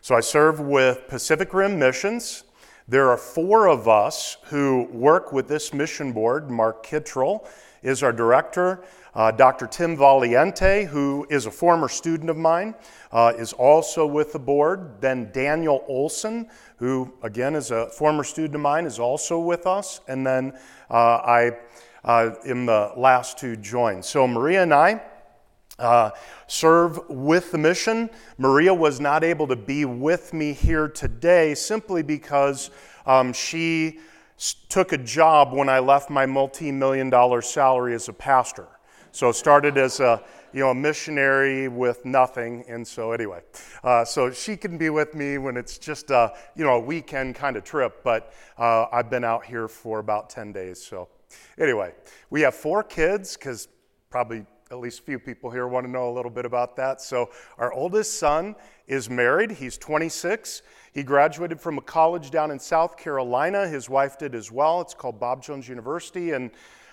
So I serve with Pacific Rim Missions. There are 4 of us who work with this mission board. Mark Kittrell is our director. Dr. Tim Valiente, who is a former student of mine, is also with the board. Then Daniel Olson, who again is a former student of mine, is also with us. And then I am the last to join. So Maria and I serve with the mission. Maria was not able to be with me here today simply because she took a job when I left my multi-million-dollar salary as a pastor. So started as a missionary with nothing, and so anyway, so she can be with me when it's just a weekend kind of trip. But I've been out here for about 10 days. So anyway, we have 4 kids because probably at least a few people here want to know a little bit about that. So our oldest son is married. He's 26. He graduated from a college down in South Carolina. His wife did as well. It's called Bob Jones University, and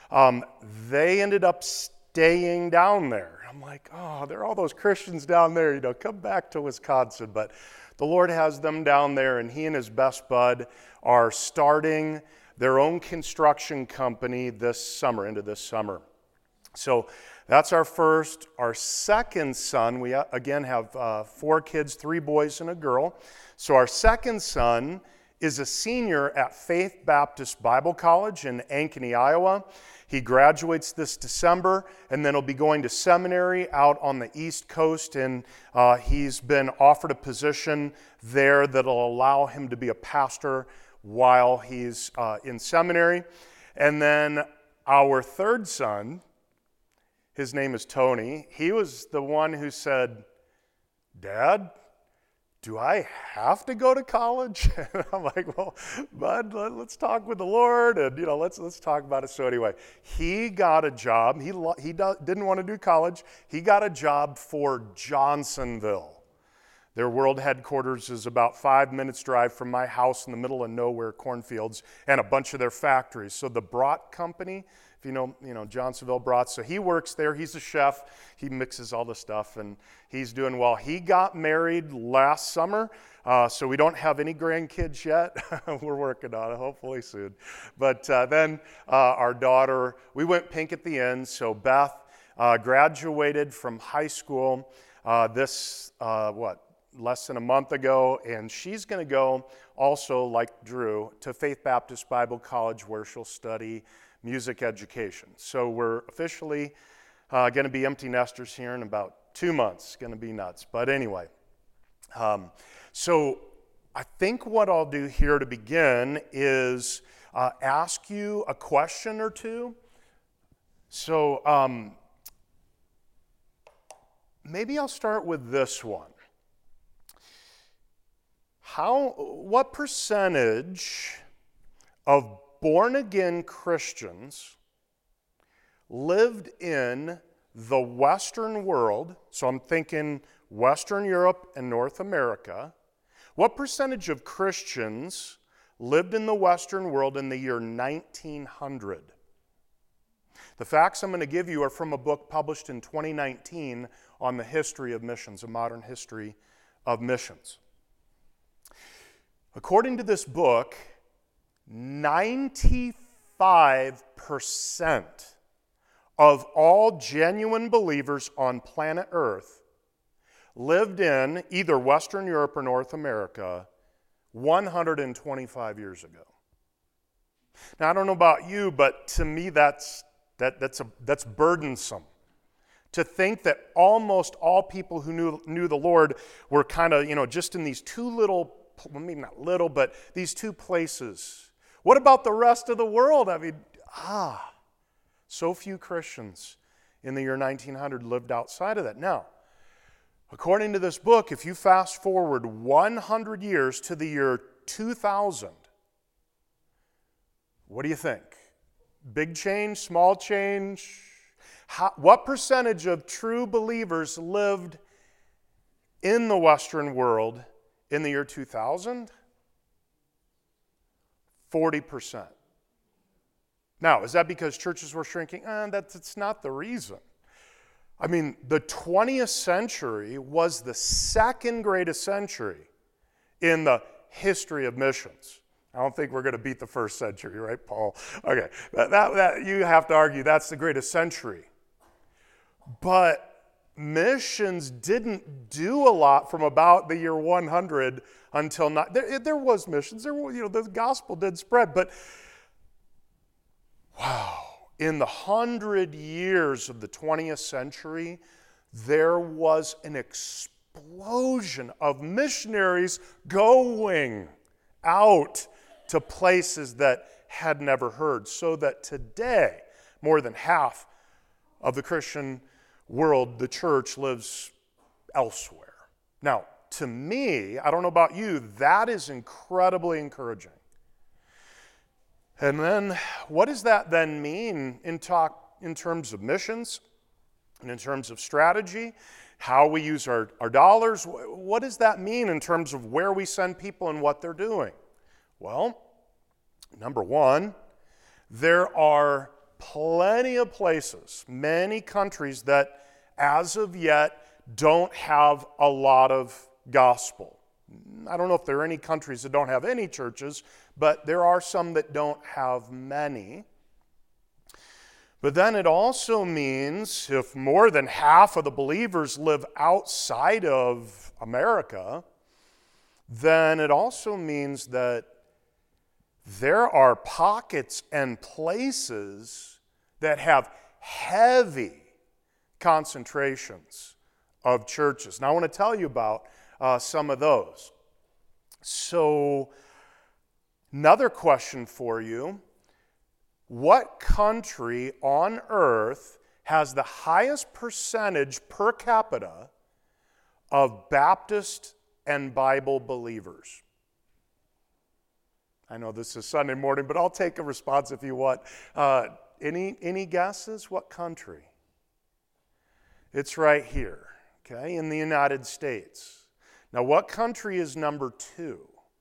they ended up staying down there. I'm like, oh, there are all those Christians down there, come back to Wisconsin. But the Lord has them down there, and he and his best bud are starting their own construction company into this summer. So that's our first. Our second son, we again have 4 kids, 3 boys and a girl. So our second son is a senior at Faith Baptist Bible College in Ankeny, Iowa. He graduates this December, and then he'll be going to seminary out on the East Coast, and he's been offered a position there that'll allow him to be a pastor while he's in seminary. And then our third son, his name is Tony. He was the one who said, "Dad, do I have to go to college?" And I'm like, "Well, bud, let's talk with the Lord, and let's talk about it." So anyway, he got a job. He didn't want to do college. He got a job for Johnsonville. Their world headquarters is about 5 minutes drive from my house in the middle of nowhere, cornfields, and a bunch of their factories. So the Brat Company, if you know Johnsonville Brats. So he works there. He's a chef. He mixes all the stuff, and he's doing well. He got married last summer, so we don't have any grandkids yet. We're working on it, hopefully soon. But then our daughter, we went pink at the end. So Beth graduated from high school less than a month ago, and she's going to go also, like Drew, to Faith Baptist Bible College, where she'll study music education. So we're officially going to be empty nesters here in about 2 months. It's going to be nuts. But anyway, so I think what I'll do here to begin is ask you a question or two. So maybe I'll start with this one. What percentage of born-again Christians lived in the Western world? So I'm thinking Western Europe and North America. What percentage of Christians lived in the Western world in the year 1900? The facts I'm going to give you are from a book published in 2019 on the history of missions, a modern history of missions. According to this book, 95% of all genuine believers on planet Earth lived in either Western Europe or North America 125 years ago. Now, I don't know about you, but to me that's burdensome. To think that almost all people who knew the Lord were kind of, just in these two little, well, maybe not little, but these 2 places. What about the rest of the world? I mean, so few Christians in the year 1900 lived outside of that. Now, according to this book, if you fast forward 100 years to the year 2000, what do you think? Big change, small change? What percentage of true believers lived in the Western world in the year 2000? 40%. Now, is that because churches were shrinking? That's not the reason. I mean, the 20th century was the second greatest century in the history of missions. I don't think we're going to beat the first century, right, Paul? Okay, that you have to argue that's the greatest century. But missions didn't do a lot from about the year 100 until not. There was missions. The gospel did spread, but wow, in the 100 years of the 20th century, there was an explosion of missionaries going out to places that had never heard, so that today, more than half of the Christian world, the church, lives elsewhere. Now, to me, I don't know about you, that is incredibly encouraging. And then, what does that then mean in terms of missions and in terms of strategy, how we use our dollars? What does that mean in terms of where we send people and what they're doing? Well, number one, there are plenty of places, many countries that as of yet don't have a lot of gospel. I don't know if there are any countries that don't have any churches, but there are some that don't have many. But then it also means if more than half of the believers live outside of America, then it also means that there are pockets and places that have heavy concentrations of churches. Now I want to tell you about some of those. So, another question for you. What country on earth has the highest percentage per capita of Baptist and Bible believers? I know this is Sunday morning, but I'll take a response if you want. Any guesses? What country? It's right here, okay, in the United States. Now, what country is number 2?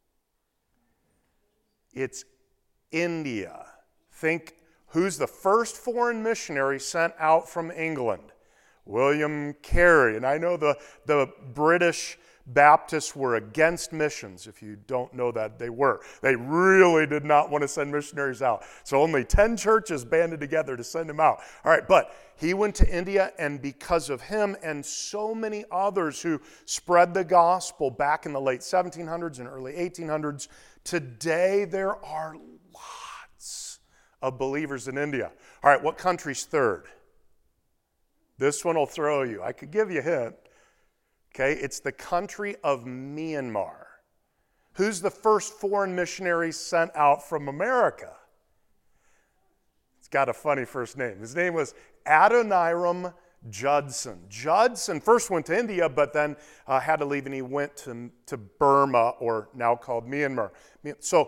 It's India. Think, who's the first foreign missionary sent out from England? William Carey. And I know the British Baptists were against missions. If you don't know that, they were. They really did not want to send missionaries out. So only 10 churches banded together to send him out. All right, but he went to India, and because of him and so many others who spread the gospel back in the late 1700s and early 1800s, today there are lots of believers in India. All right, what country's third? This one will throw you. I could give you a hint. Okay, it's the country of Myanmar. Who's the first foreign missionary sent out from America? It's got a funny first name. His name was Adoniram Judson. Judson first went to India, but then had to leave, and he went to Burma, or now called Myanmar. So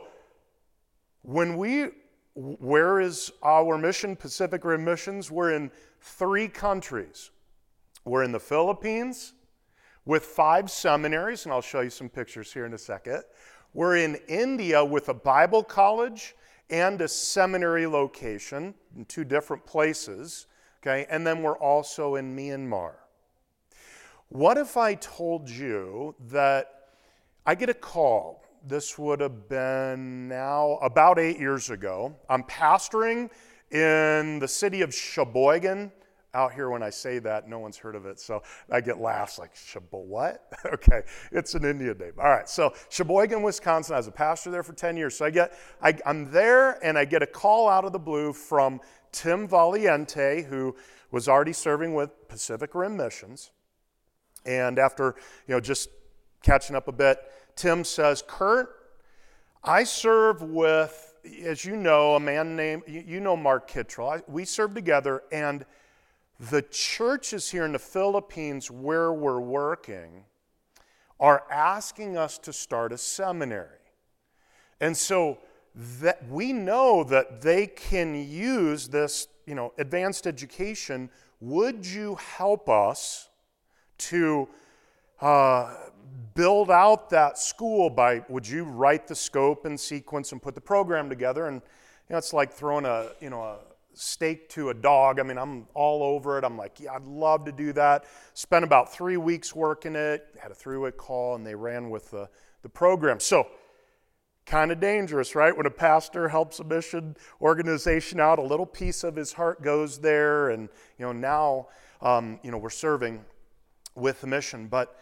where is our mission, Pacific Rim Missions? We're in 3 countries. We're in the Philippines, with 5 seminaries, and I'll show you some pictures here in a second. We're in India with a Bible college and a seminary location in 2 different places, okay? And then we're also in Myanmar. What if I told you that I get a call? This would have been now about 8 years ago. I'm pastoring in the city of Sheboygan. Out here, when I say that, no one's heard of it, so I get laughs like, what? Okay, it's an Indian name. All right, so Sheboygan, Wisconsin. I was a pastor there for 10 years. So I'm there, and I get a call out of the blue from Tim Valiente, who was already serving with Pacific Rim Missions. And after just catching up a bit, Tim says, Kurt, I serve with, as you know, a man named, Mark Kittrell. We serve together, and the churches here in the Philippines where we're working are asking us to start a seminary. And so that we know that they can use this, advanced education. Would you help us to build out that school would you write the scope and sequence and put the program together? And it's like throwing a steak to a dog. I mean, I'm all over it. I'm like, yeah, I'd love to do that. Spent about 3 weeks working it, had a 3-week call, and they ran with the program. So, kind of dangerous, right? When a pastor helps a mission organization out, a little piece of his heart goes there, and now we're serving with the mission. But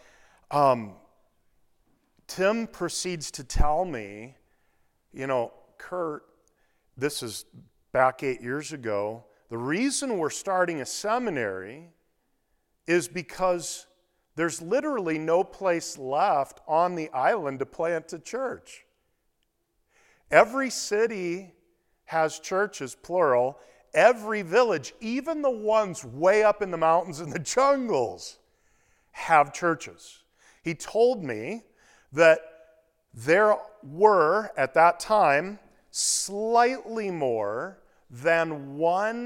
Tim proceeds to tell me, Kurt, this is back 8 years ago, the reason we're starting a seminary is because there's literally no place left on the island to plant a church. Every city has churches, plural. Every village, even the ones way up in the mountains and the jungles, have churches. He told me that there were, at that time, slightly more than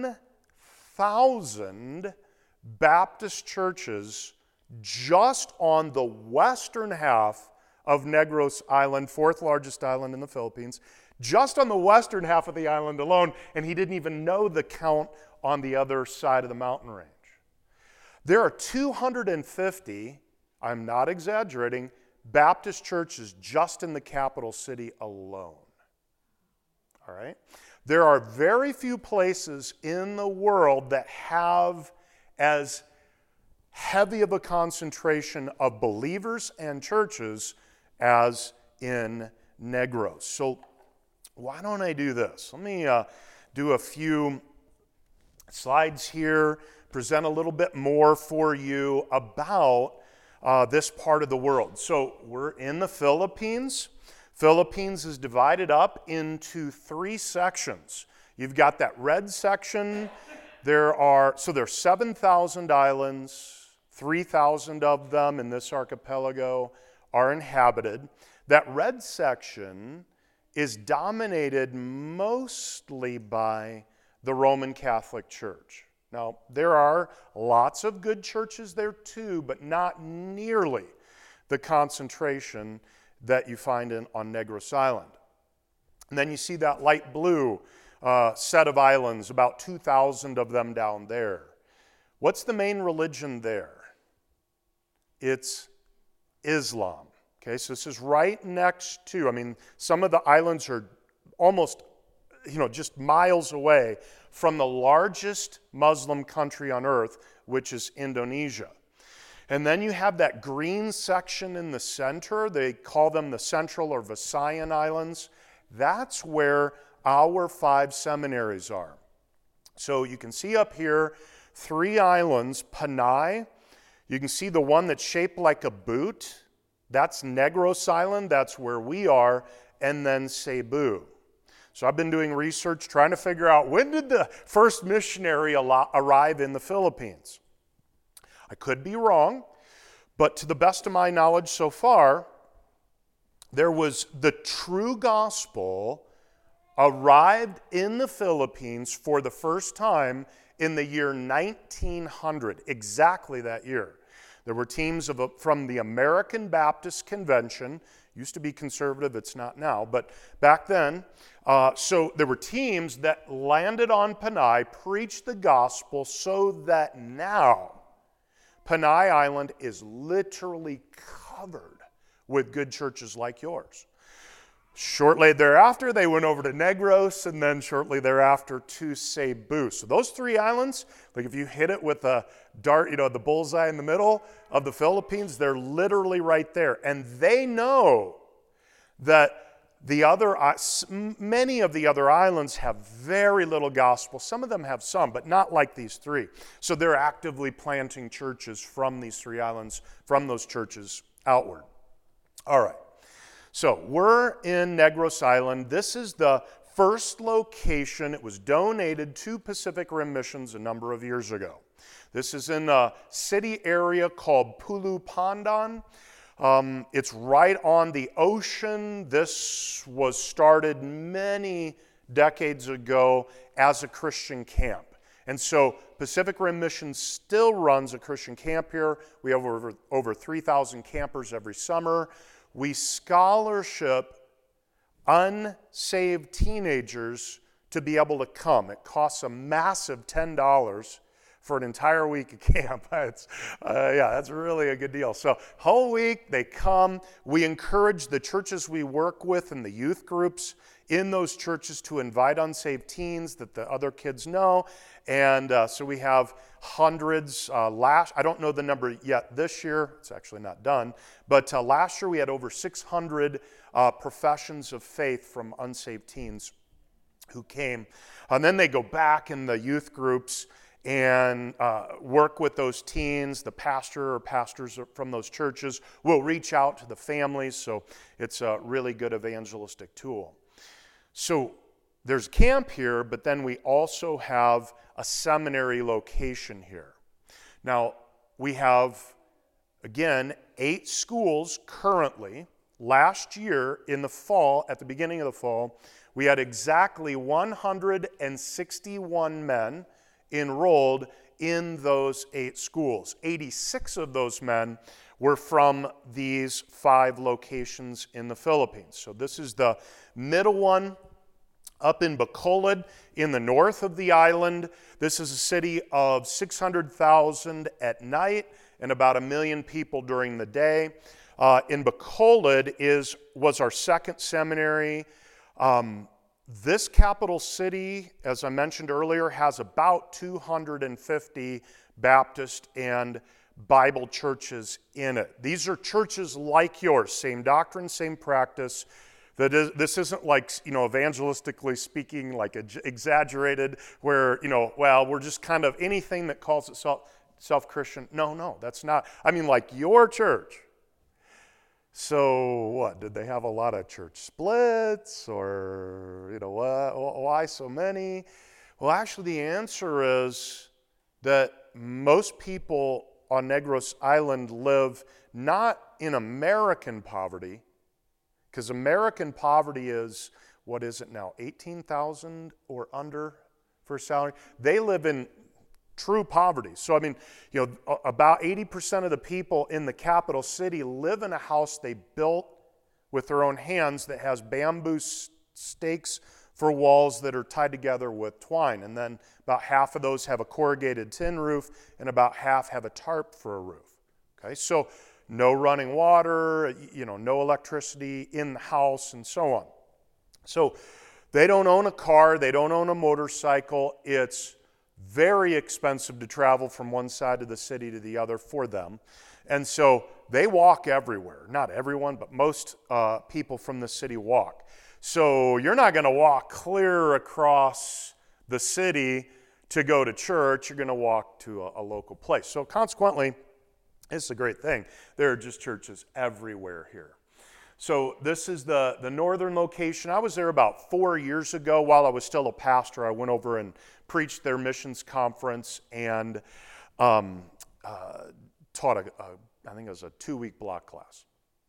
1,000 Baptist churches just on the western half of Negros Island, 4th largest island in the Philippines, just on the western half of the island alone, and he didn't even know the count on the other side of the mountain range. There are 250, I'm not exaggerating, Baptist churches just in the capital city alone. All right? There are very few places in the world that have as heavy of a concentration of believers and churches as in Negros. So why don't I do this? Let me do a few slides here, present a little bit more for you about this part of the world. So we're in the Philippines. Philippines is divided up into 3 sections. You've got that red section. There's 7,000 islands. 3,000 of them in this archipelago are inhabited. That red section is dominated mostly by the Roman Catholic Church. Now, there are lots of good churches there too, but not nearly the concentration that you find on Negros Island. And then you see that light blue set of islands, about 2,000 of them down there. What's the main religion there? It's Islam. Okay, so this is right next to, some of the islands are almost, just miles away from the largest Muslim country on earth, which is Indonesia. And then you have that green section in the center. They call them the Central or Visayan Islands. That's where our 5 seminaries are. So you can see up here 3 islands, Panay. You can see the one that's shaped like a boot. That's Negros Island. That's where we are. And then Cebu. So I've been doing research trying to figure out when did the first missionary arrive in the Philippines. I could be wrong, but to the best of my knowledge so far, there was the true gospel arrived in the Philippines for the first time in the year 1900, exactly that year. There were teams from the American Baptist Convention, used to be conservative, it's not now, but back then, so there were teams that landed on Panay, preached the gospel so that now Panay Island is literally covered with good churches like yours. Shortly thereafter, they went over to Negros, and then shortly thereafter to Cebu. So those 3 islands, like if you hit it with a dart, the bullseye in the middle of the Philippines, they're literally right there. And they know that many of the other islands have very little gospel. Some of them have some, but not like these 3. So they're actively planting churches from these 3 islands, from those churches outward. All right. So we're in Negros Island. This is the first location. It was donated to Pacific Rim Missions a number of years ago. This is in a city area called Pulo Pandan. It's right on the ocean. This was started many decades ago as a Christian camp. And so Pacific Rim Mission still runs a Christian camp here. We have over 3,000 campers every summer. We scholarship unsaved teenagers to be able to come. It costs a massive $10 for an entire week of camp. That's really a good deal. So whole week they come. We encourage the churches we work with and the youth groups in those churches to invite unsaved teens that the other kids know. And so we have hundreds. I don't know the number yet this year. It's actually not done. But last year we had over 600 professions of faith from unsaved teens who came. And then they go back in the youth groups and work with those teens. The pastor or pastors from those churches will reach out to the families. So it's a really good evangelistic tool. So there's camp here, but then we also have a seminary location here. Now, we have, again, 8 schools currently. Last year in the fall, at the beginning of the fall, we had exactly 161 men enrolled in those 8 schools. 86 of those men were from these 5 locations in the Philippines. So this is the middle one up in Bacolod in the north of the island. This is a city of 600,000 at night and about 1 million people during the day. In Bacolod was our second seminary. This capital city, as I mentioned earlier, has about 250 Baptist and Bible churches in it. These are churches like yours, same doctrine, same practice. This isn't like, evangelistically speaking, like exaggerated, where, we're just kind of anything that calls itself Christian. No, that's not. I mean, like your church. So what, did they have a lot of church splits, or, why so many? Well, actually the answer is that most people on Negros Island live not in American poverty, because American poverty is, what is it now, 18,000 or under for a salary? They live in true poverty. So, about 80% of the people in the capital city live in a house they built with their own hands that has bamboo stakes for walls that are tied together with twine. And then about half of those have a corrugated tin roof, and about half have a tarp for a roof. Okay, so no running water, no electricity in the house, and so on. So they don't own a car, they don't own a motorcycle. It's very expensive to travel from one side of the city to the other for them. And so they walk everywhere. Not everyone, but most people from the city walk. So you're not going to walk clear across the city to go to church. You're going to walk to a local place. So consequently, it's a great thing. There are just churches everywhere here. So this is the northern location. I was there about 4 years ago while I was still a pastor. I went over and preached their missions conference and taught I think it was a 2-week block class.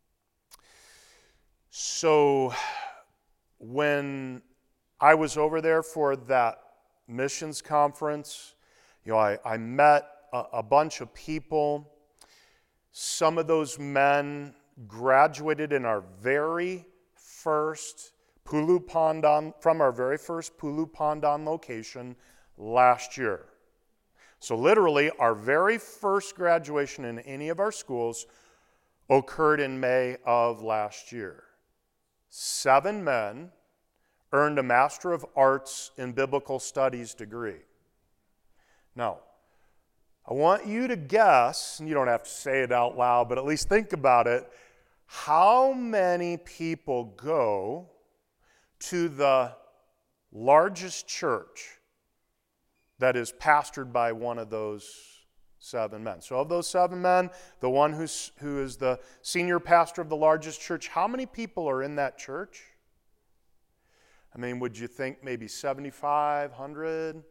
So when I was over there for that missions conference, I met a bunch of people. Some of those men graduated in our very first Pulu Pandan, from our very first Pulu Pandan location last year. So literally, our very first graduation in any of our schools occurred in May of last year. 7 men earned a Master of Arts in Biblical Studies degree. Now, I want you to guess, and you don't have to say it out loud, but at least think about it, how many people go to the largest church that is pastored by one of those 7 men? So of those 7 men, the one who is the senior pastor of the largest church, how many people are in that church? Would you think maybe 75, 100?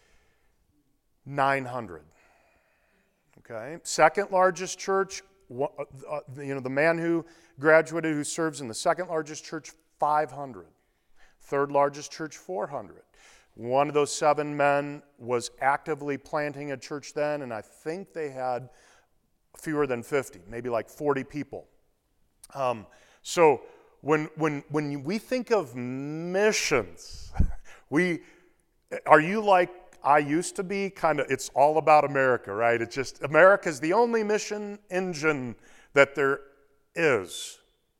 900. Okay. Second largest church, the man who graduated, who serves in the second largest church, 500. Third largest church, 400. One of those 7 men was actively planting a church then, and I think they had fewer than 50, maybe like 40 people. So when we think of missions, we Are you like I used to be? Kind of, it's all about America, right? It's just, America's the only mission engine that there is.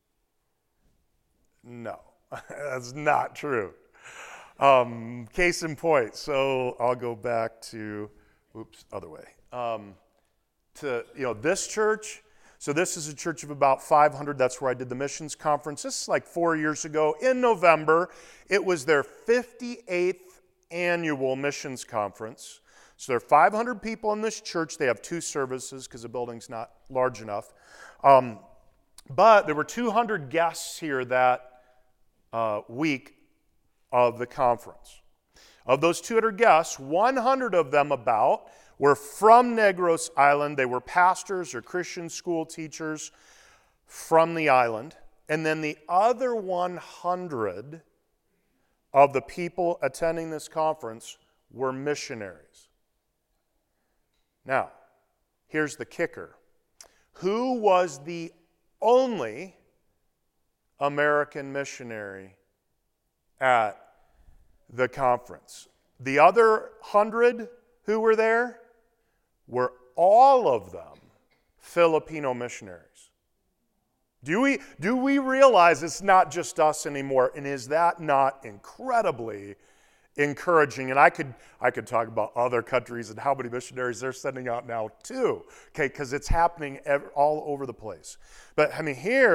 No, that's not true. Case in point, so I'll go back to, other way. To, this church. So this is a church of about 500. That's where I did the missions conference. This is like 4 years ago in November. It was their 58th annual missions conference. So there are 500 people in this church. They have 2 services because the building's not large enough. But there were 200 guests here that week of the conference. Of those 200 guests, 100 of them about were from Negros Island. They were pastors or Christian school teachers from the island. And then the other 100 of the people attending this conference were missionaries. Now, here's the kicker. Who was the only American missionary at the conference? The other 100 who were there were all of them Filipino missionaries. Do we realize it's not just us anymore? And is that not incredibly encouraging? And I could talk about other countries and how many missionaries they're sending out now too, okay, because it's happening all over the place. But I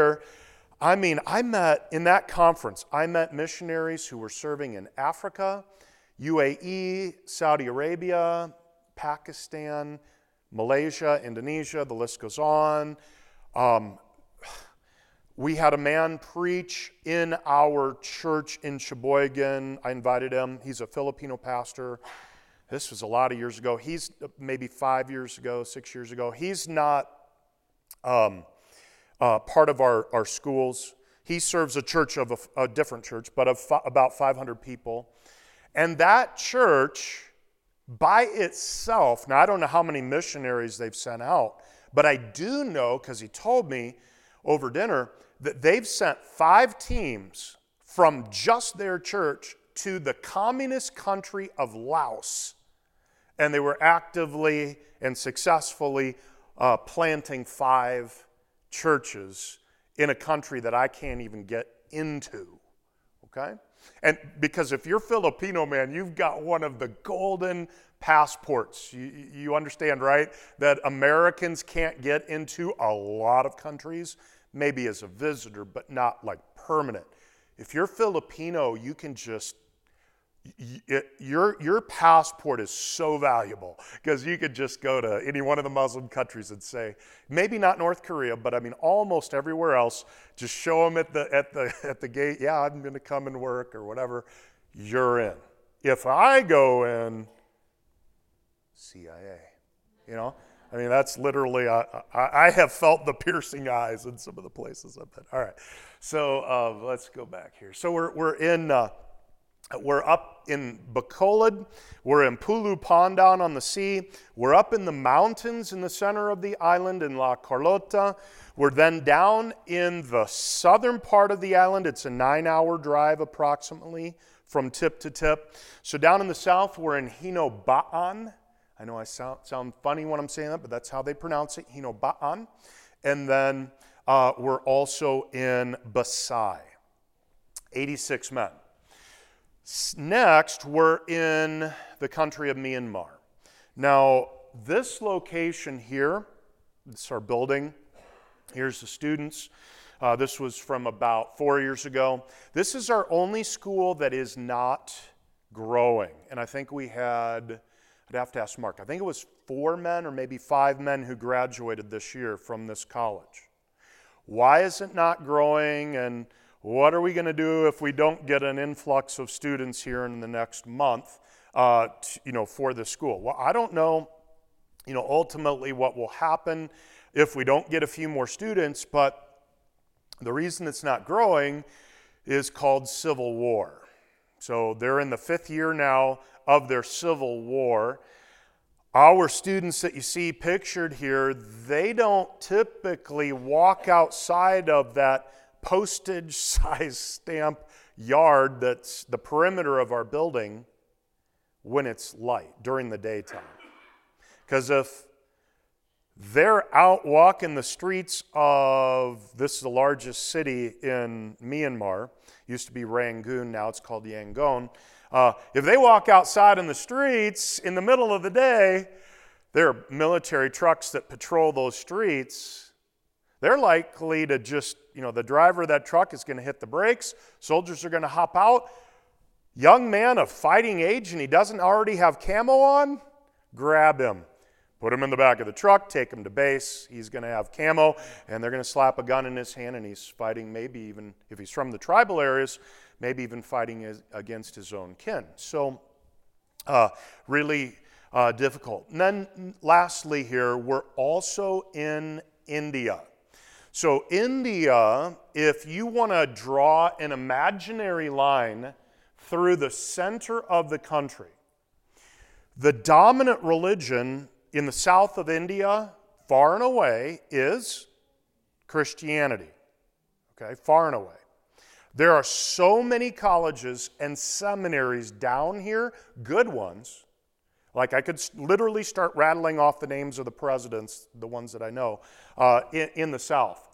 met in that conference, I met missionaries who were serving in Africa, UAE, Saudi Arabia, Pakistan, Malaysia, Indonesia, the list goes on. We had a man preach in our church in Sheboygan. I invited him. He's a Filipino pastor. This was a lot of years ago. He's maybe 5 years ago, 6 years ago. He's not part of our schools. He serves a church of a different church, but of about 500 people. And that church, by itself, now I don't know how many missionaries they've sent out, but I do know, because he told me over dinner, that they've sent 5 teams from just their church to the communist country of Laos. And they were actively and successfully planting 5 churches in a country that I can't even get into, okay? And because if you're Filipino, man, you've got one of the golden passports. You understand, right? That Americans can't get into a lot of countries, maybe as a visitor, but not like permanent. If you're Filipino, you can just, your passport is so valuable because you could just go to any one of the Muslim countries and say, maybe not North Korea, but I mean almost everywhere else, just show them at the gate, yeah, I'm going to come and work or whatever, you're in. If I go in, CIA, I mean, that's literally, I have felt the piercing eyes in some of the places I've been. All right, so let's go back here. So we're up in Bacolod. We're in Pulu Pandan on the sea. We're up in the mountains in the center of the island in La Carlota. We're then down in the southern part of the island. It's a 9-hour drive approximately from tip to tip. So down in the south, we're in Hinobaan. I know I sound funny when I'm saying that, but that's how they pronounce it, Hinobaan. And then we're also in Basai, 86 men. Next, we're in the country of Myanmar. Now, this location here, this is our building. Here's the students. This was from about 4 years ago. This is our only school that is not growing. And I think we had, I'd have to ask Mark, I think it was 4 men or maybe 5 men who graduated this year from this college. Why is it not growing, and what are we going to do if we don't get an influx of students here in the next month, for the school? Well, I don't know, ultimately what will happen if we don't get a few more students, but the reason it's not growing is called civil war. So they're in the 5th year now of their civil war. Our students that you see pictured here, they don't typically walk outside of that postage size stamp yard that's the perimeter of our building when it's light, during the daytime. Because if they're out walking the streets of, this is the largest city in Myanmar, used to be Rangoon, now it's called Yangon. If they walk outside in the streets in the middle of the day, there are military trucks that patrol those streets. They're likely to just, the driver of that truck is going to hit the brakes, soldiers are going to hop out. Young man of fighting age and he doesn't already have camo on, grab him. Put him in the back of the truck, take him to base. He's going to have camo, and they're going to slap a gun in his hand, and he's fighting, maybe even, if he's from the tribal areas, maybe even fighting against his own kin. So really difficult. And then lastly here, we're also in India. So India, if you want to draw an imaginary line through the center of the country, the dominant religion in the south of India, far and away, is Christianity. Okay, far and away. There are so many colleges and seminaries down here, good ones. Like I could literally start rattling off the names of the presidents, the ones that I know, in the south.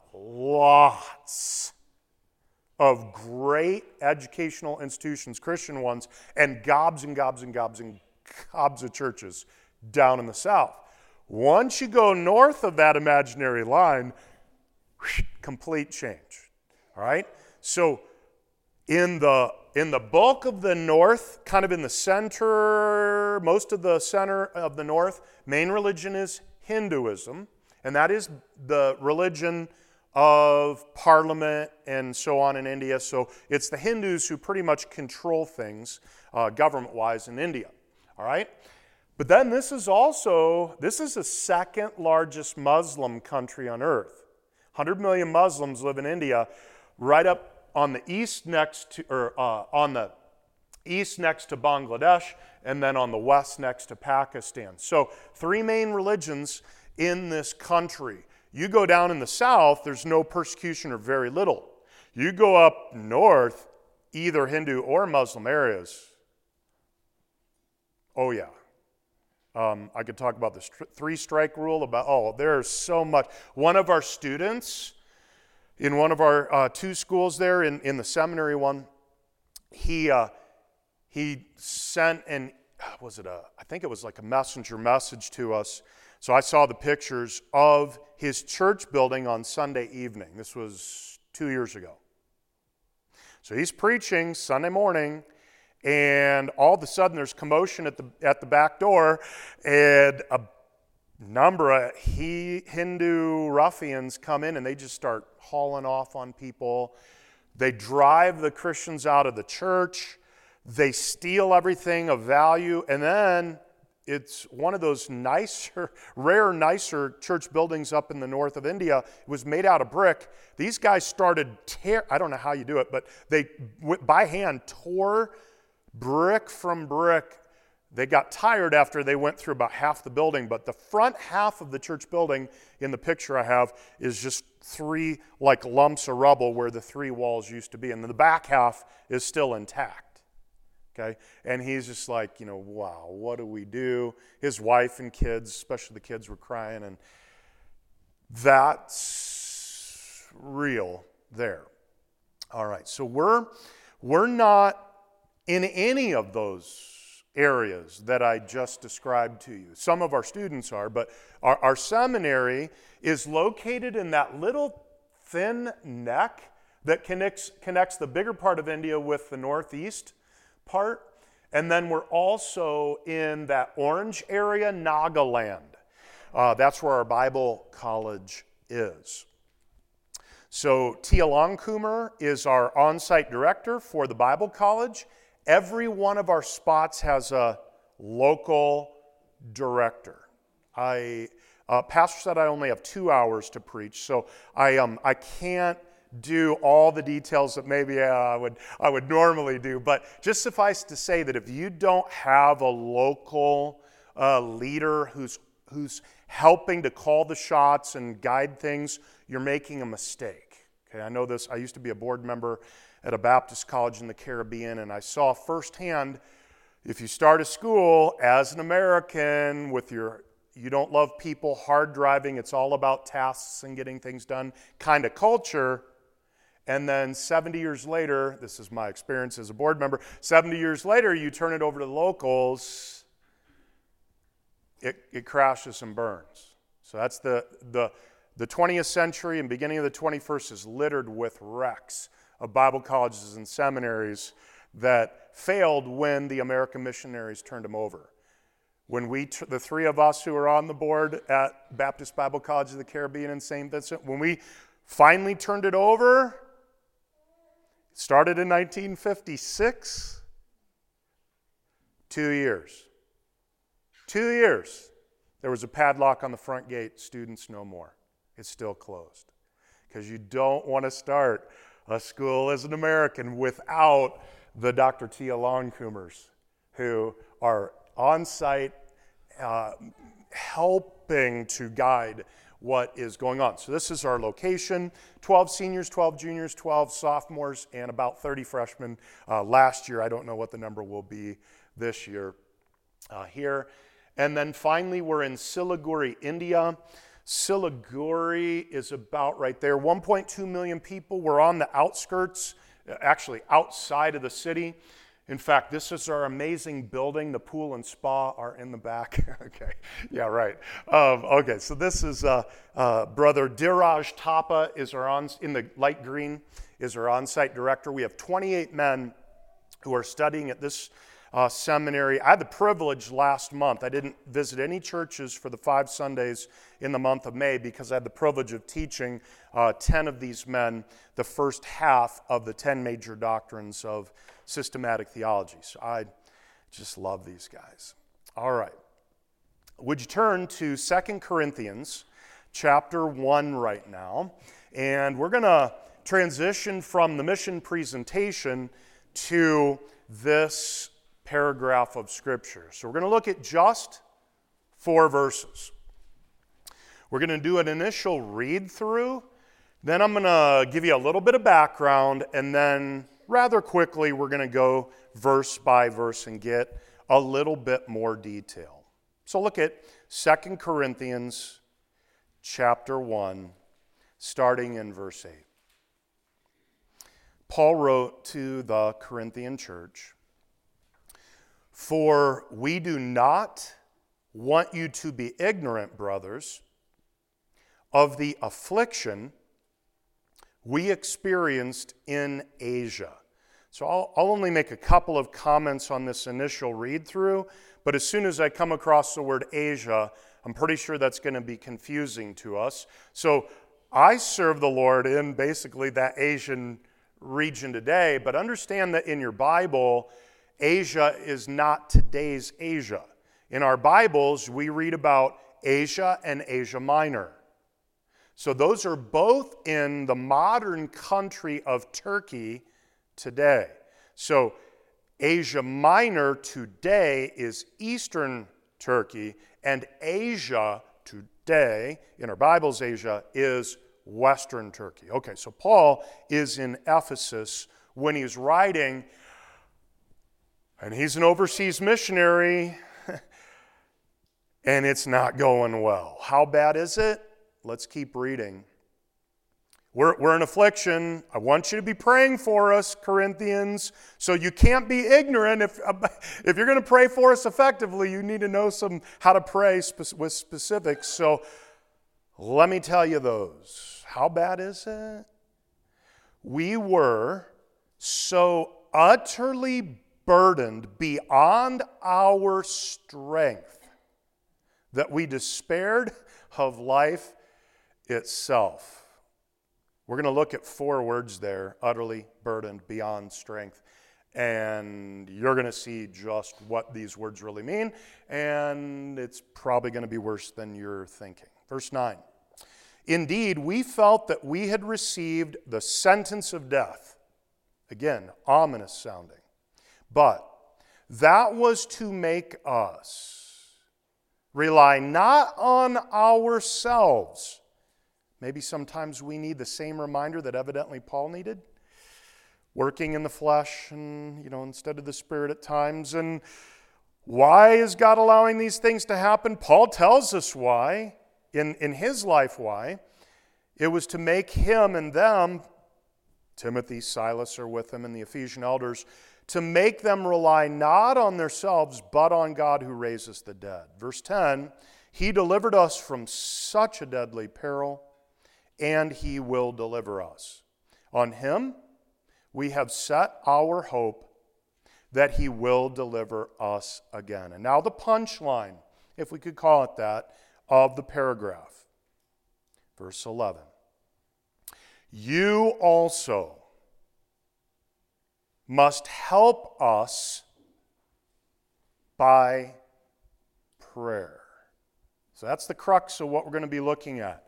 Lots of great educational institutions, Christian ones, and gobs and gobs and gobs and gobs of churches down in the south. Once you go north of that imaginary line, complete change. All right? So in the bulk of the north, kind of in the center, most of the center of the north, main religion is Hinduism, and that is the religion of parliament and so on in India. So it's the Hindus who pretty much control things government-wise in India. All right? But then this is the second largest Muslim country on earth. 100 million Muslims live in India, right up on the east next to Bangladesh, and then on the west next to Pakistan. So 3 main religions in this country. You go down in the south, there's no persecution or very little. You go up north, either Hindu or Muslim areas. Oh yeah. I could talk about the 3-strike rule, there's so much. One of our students in one of our 2 schools there, in the seminary one, he sent I think it was like a messenger message to us. So I saw the pictures of his church building on Sunday evening. This was 2 years ago. So he's preaching Sunday morning, and all of a sudden there's commotion at the back door, and a number of Hindu ruffians come in and they just start hauling off on people. They drive the Christians out of the church. They steal everything of value, and then it's one of those nicer church buildings up in the north of India. It was made out of brick. These guys started I don't know how you do it, but they by hand tore brick from brick. They got tired after they went through about half the building, but the front half of the church building in the picture I have is just 3 like lumps of rubble where the 3 walls used to be, and the back half is still intact. Okay? And he's just like, wow, what do we do? His wife and kids, especially the kids, were crying, and that's real there. All right, so we're not in any of those areas that I just described to you. Some of our students are, but our seminary is located in that little thin neck that connects the bigger part of India with the northeast part. And then we're also in that orange area, Nagaland. That's where our Bible college is. So Tia Longcoomer is our on-site director for the Bible college. Every one of our spots has a local director. Pastor said I only have 2 hours to preach, so I can't do all the details that maybe I would normally do. But just suffice to say that if you don't have a local leader who's helping to call the shots and guide things, you're making a mistake. Okay, I know this. I used to be a board member at a Baptist college in the Caribbean, and I saw firsthand If you start a school as an American with you don't love people, hard driving, it's all about tasks and getting things done kind of culture, and then 70 years later, this is my experience as a board member, 70 years later you turn it over to the locals, it crashes and burns. So that's the 20th century and beginning of the 21st is littered with wrecks of Bible colleges and seminaries that failed when the American missionaries turned them over. When the three of us who are on the board at Baptist Bible College of the Caribbean in St. Vincent, when we finally turned it over, it started in 1956, 2 years. 2 years. There was a padlock on the front gate, students no more. It's still closed. Because you don't want to start a school as an American without the Dr. Tia Longcoomers, who are on site helping to guide what is going on. So this is our location, 12 seniors, 12 juniors, 12 sophomores, and about 30 freshmen last year. I don't know what the number will be this year here. And then finally, we're in Siliguri, India. Siliguri is about right there, 1.2 million people. We're on the outskirts, actually outside of the city. In fact, this is our amazing building. The pool and spa are in the back. Okay, yeah, right. Okay, so this is Brother Diraj Tapa is in the light green, is our on-site director. We have 28 men who are studying at this seminary. I had the privilege last month. I didn't visit any churches for the 5 Sundays in the month of May because I had the privilege of teaching 10 of these men the first half of the 10 major doctrines of systematic theology. So I just love these guys. All right. Would you turn to 2 Corinthians chapter 1 right now? And we're going to transition from the mission presentation to this paragraph of Scripture. So we're going to look at just 4 verses. We're going to do an initial read through, then I'm going to give you a little bit of background, and then rather quickly we're going to go verse by verse and get a little bit more detail. So look at 2 Corinthians chapter 1, starting in verse 8. Paul wrote to the Corinthian church, "For we do not want you to be ignorant, brothers, of the affliction we experienced in Asia." So I'll only make a couple of comments on this initial read-through, but as soon as I come across the word Asia, I'm pretty sure that's going to be confusing to us. So I serve the Lord in basically that Asian region today, but understand that in your Bible, Asia is not today's Asia. In our Bibles, we read about Asia and Asia Minor. So those are both in the modern country of Turkey today. So Asia Minor today is Eastern Turkey, and Asia today, in our Bibles, Asia, is Western Turkey. Okay, so Paul is in Ephesus when he's writing, and he's an overseas missionary, and it's not going well. How bad is it? Let's keep reading. We're in affliction. I want you to be praying for us, Corinthians. So you can't be ignorant. If you're going to pray for us effectively, you need to know how to pray with specifics. So let me tell you those. How bad is it? We were so utterly burdened beyond our strength that we despaired of life itself. We're going to look at 4 words there: utterly burdened, beyond strength. And you're going to see just what these words really mean, and it's probably going to be worse than you're thinking. Verse 9. "Indeed, we felt that we had received the sentence of death." Again, ominous sounding. "But that was to make us rely not on ourselves." Maybe sometimes we need the same reminder that evidently Paul needed. Working in the flesh and, instead of the spirit at times. And Why is God allowing these things to happen? Paul tells us why, in his life why. It was to make him and them, Timothy, Silas are with him, and the Ephesian elders, to make them rely not on themselves, but on God who raises the dead. Verse 10, He delivered us from such a deadly peril, and He will deliver us. On Him we have set our hope that He will deliver us again. And now the punchline, if we could call it that, of the paragraph. Verse 11. You also must help us by prayer. So that's the crux of what we're going to be looking at.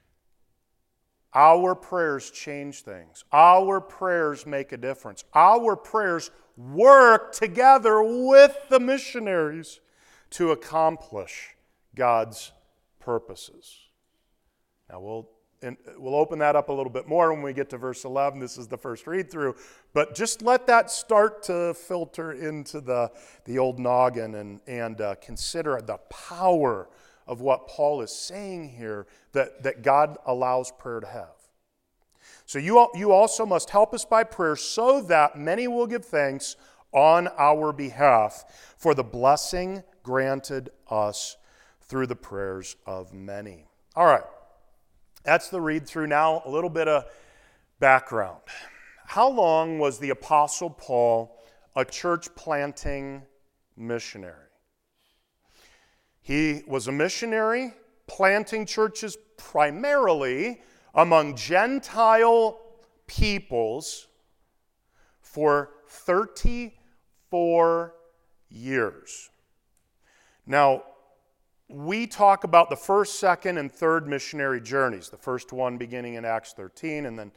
Our prayers change things. Our prayers make a difference. Our prayers work together with the missionaries to accomplish God's purposes. Now we'll open that up a little bit more when we get to verse 11. This is the first read through. But just let that start to filter into the old noggin and consider the power of what Paul is saying here that God allows prayer to have. So you also must help us by prayer so that many will give thanks on our behalf for the blessing granted us through the prayers of many. All right, that's the read through. Now a little bit of background. How long was the Apostle Paul a church planting missionary? He was a missionary planting churches primarily among Gentile peoples for 34 years. Now, we talk about the first, second, and third missionary journeys. The first one beginning in Acts 13, and then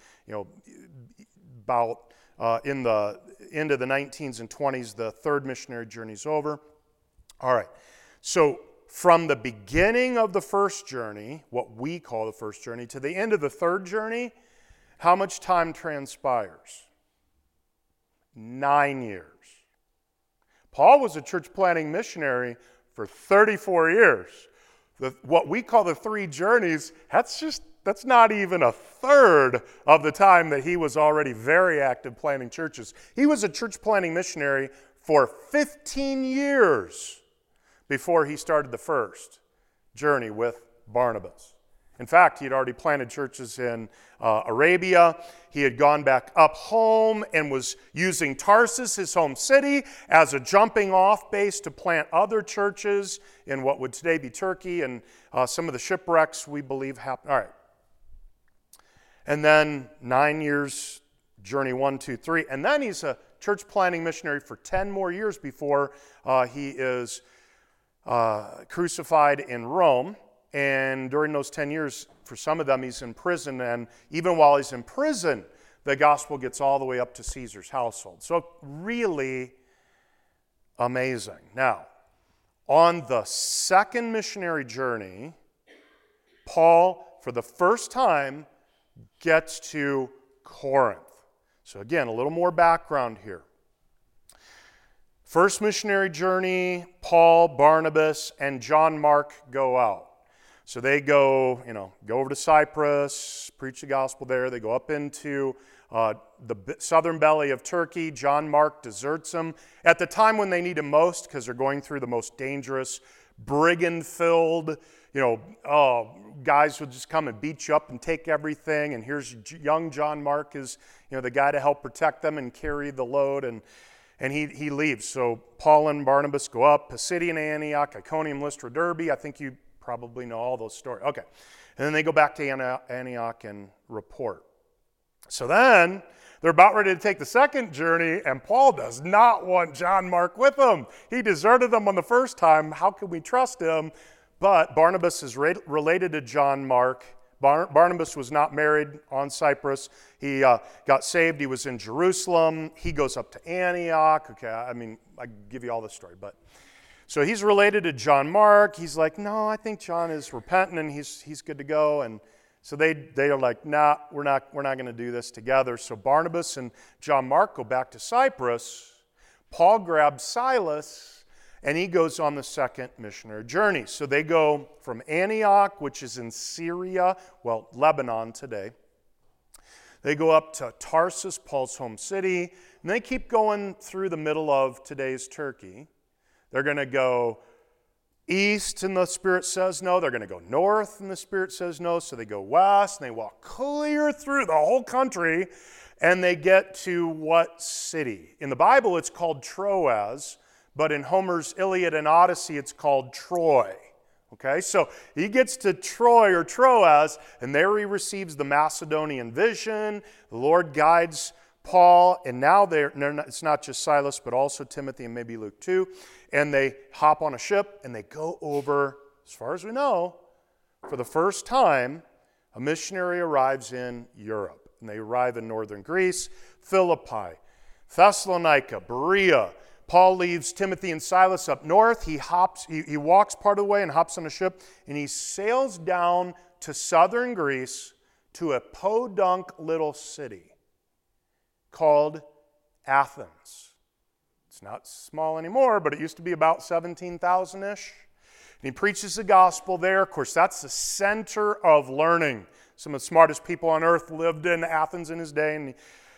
about in the end of the 19s and 20s, the third missionary journey's over. All right, so from the beginning of the first journey, what we call the first journey, to the end of the third journey, how much time transpires? 9 years. Paul was a church planting missionary for 34 years. What we call the three journeys, that's not even a third of the time that he was already very active planting churches. He was a church planting missionary for 15 years before he started the first journey with Barnabas. In fact, he had already planted churches in Arabia. He had gone back up home and was using Tarsus, his home city, as a jumping off base to plant other churches in what would today be Turkey, and some of the shipwrecks we believe happened. All right. And then 9 years, journey 1, 2, 3. And then he's a church planting missionary for 10 more years before he is crucified in Rome. And during those 10 years, for some of them, he's in prison. And even while he's in prison, the gospel gets all the way up to Caesar's household. So really amazing. Now, on the second missionary journey, Paul, for the first time, gets to Corinth. So again, a little more background here. First missionary journey, Paul, Barnabas, and John Mark go out. So they go over to Cyprus, preach the gospel there. They go up into the southern belly of Turkey. John Mark deserts them at the time when they need him most, because they're going through the most dangerous, brigand-filled, guys would just come and beat you up and take everything. And here's young John Mark is, the guy to help protect them and carry the load. And he leaves. So Paul and Barnabas go up, Pisidian, Antioch, Iconium, Lystra, Derbe. I think you probably know all those stories. Okay. And then they go back to Antioch and report. So then they're about ready to take the second journey, and Paul does not want John Mark with him. He deserted them on the first time. How can we trust him? But Barnabas is related to John Mark. Barnabas was not married on Cyprus. He got saved. He was in Jerusalem. He goes up to Antioch. Okay, I give you all the story. But so he's related to John Mark. He's like, no, I think John is repentant and he's good to go. And so they are like, nah, we're not going to do this together. So Barnabas and John Mark go back to Cyprus. Paul grabs Silas and he goes on the second missionary journey. So they go from Antioch, which is in Syria, well, Lebanon today. They go up to Tarsus, Paul's home city, and they keep going through the middle of today's Turkey. They're going to go east, and the Spirit says no. They're going to go north, and the Spirit says no. So they go west, and they walk clear through the whole country, and they get to what city? In the Bible, it's called Troas, but in Homer's Iliad and Odyssey, it's called Troy. Okay, so he gets to Troy or Troas, and there he receives the Macedonian vision. The Lord guides Paul, and now it's not just Silas, but also Timothy and maybe Luke too. And they hop on a ship, and they go over, as far as we know, for the first time, a missionary arrives in Europe. And they arrive in northern Greece, Philippi, Thessalonica, Berea. Paul leaves Timothy and Silas up north. He walks part of the way and hops on a ship, and he sails down to southern Greece to a podunk little city called Athens. It's not small anymore, but it used to be about 17,000-ish. And he preaches the gospel there. Of course, that's the center of learning. Some of the smartest people on earth lived in Athens in his day,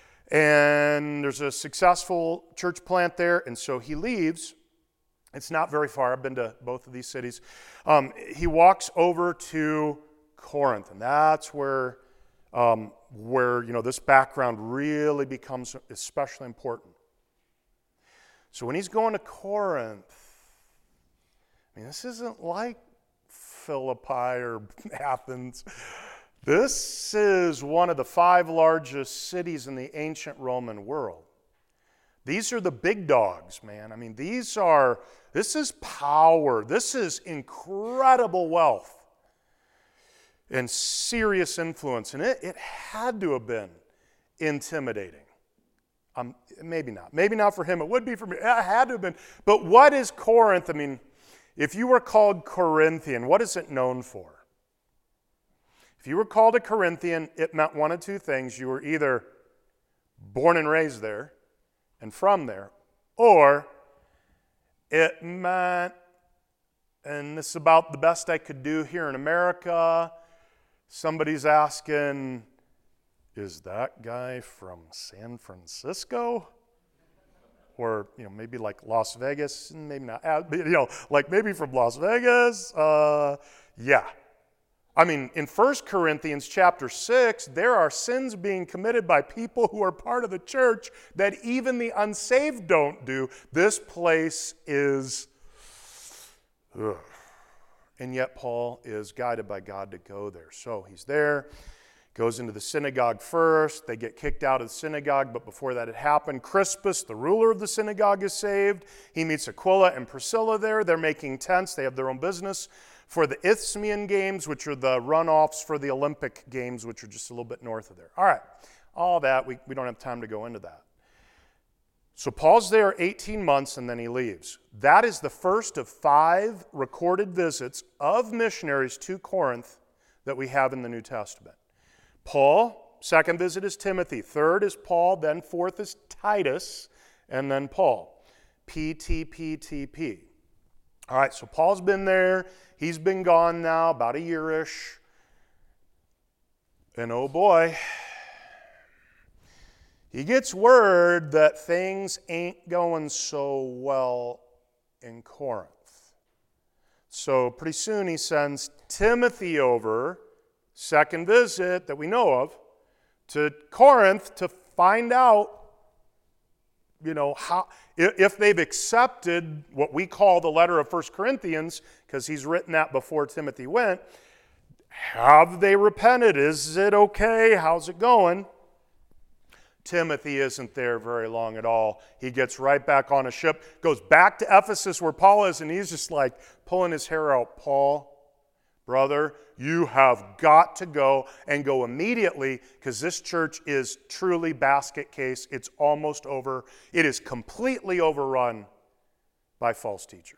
and there's a successful church plant there, and so he leaves. It's not very far. I've been to both of these cities. He walks over to Corinth, and that's where this background really becomes especially important. So when he's going to Corinth, this isn't like Philippi or Athens. This is one of the 5 largest cities in the ancient Roman world. These are the big dogs, man. This is power. This is incredible wealth and serious influence. And it had to have been intimidating. Maybe not. Maybe not for him. It would be for me. It had to have been. But what is Corinth? If you were called Corinthian, what is it known for? If you were called a Corinthian, it meant one of two things. You were either born and raised there and from there, or it meant, and this is about the best I could do here in America, somebody's asking, is that guy from San Francisco? Or, maybe like Las Vegas, maybe not, like maybe from Las Vegas, yeah. In 1 Corinthians chapter 6, there are sins being committed by people who are part of the church that even the unsaved don't do. This place is, and yet Paul is guided by God to go there. So he's there, goes into the synagogue first. They get kicked out of the synagogue, but before that had happened, Crispus, the ruler of the synagogue, is saved. He meets Aquila and Priscilla there. They're making tents. They have their own business for the Isthmian Games, which are the runoffs for the Olympic Games, which are just a little bit north of there. All right, all that, we don't have time to go into that. So Paul's there 18 months, and then he leaves. That is the first of 5 recorded visits of missionaries to Corinth that we have in the New Testament. Paul, second visit is Timothy, third is Paul, then fourth is Titus, and then Paul. PTPTP. All right, so Paul's been there. He's been gone now about a year-ish. And oh boy, he gets word that things ain't going so well in Corinth. So pretty soon he sends Timothy over, second visit that we know of, to Corinth to find out how, if they've accepted what we call the letter of 1 Corinthians, because he's written that before Timothy went. Have they repented? Is it okay? How's it going? Timothy isn't there very long at all. He gets right back on a ship, goes back to Ephesus where Paul is, and he's just like pulling his hair out. Paul, brother, you have got to go, and go immediately, because this church is truly basket case. It's almost over. It is completely overrun by false teachers.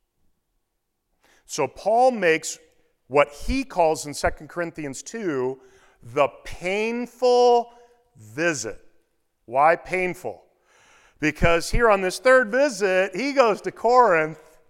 So Paul makes what he calls in 2 Corinthians 2 the painful visit. Why painful? Because here on this third visit, he goes to Corinth,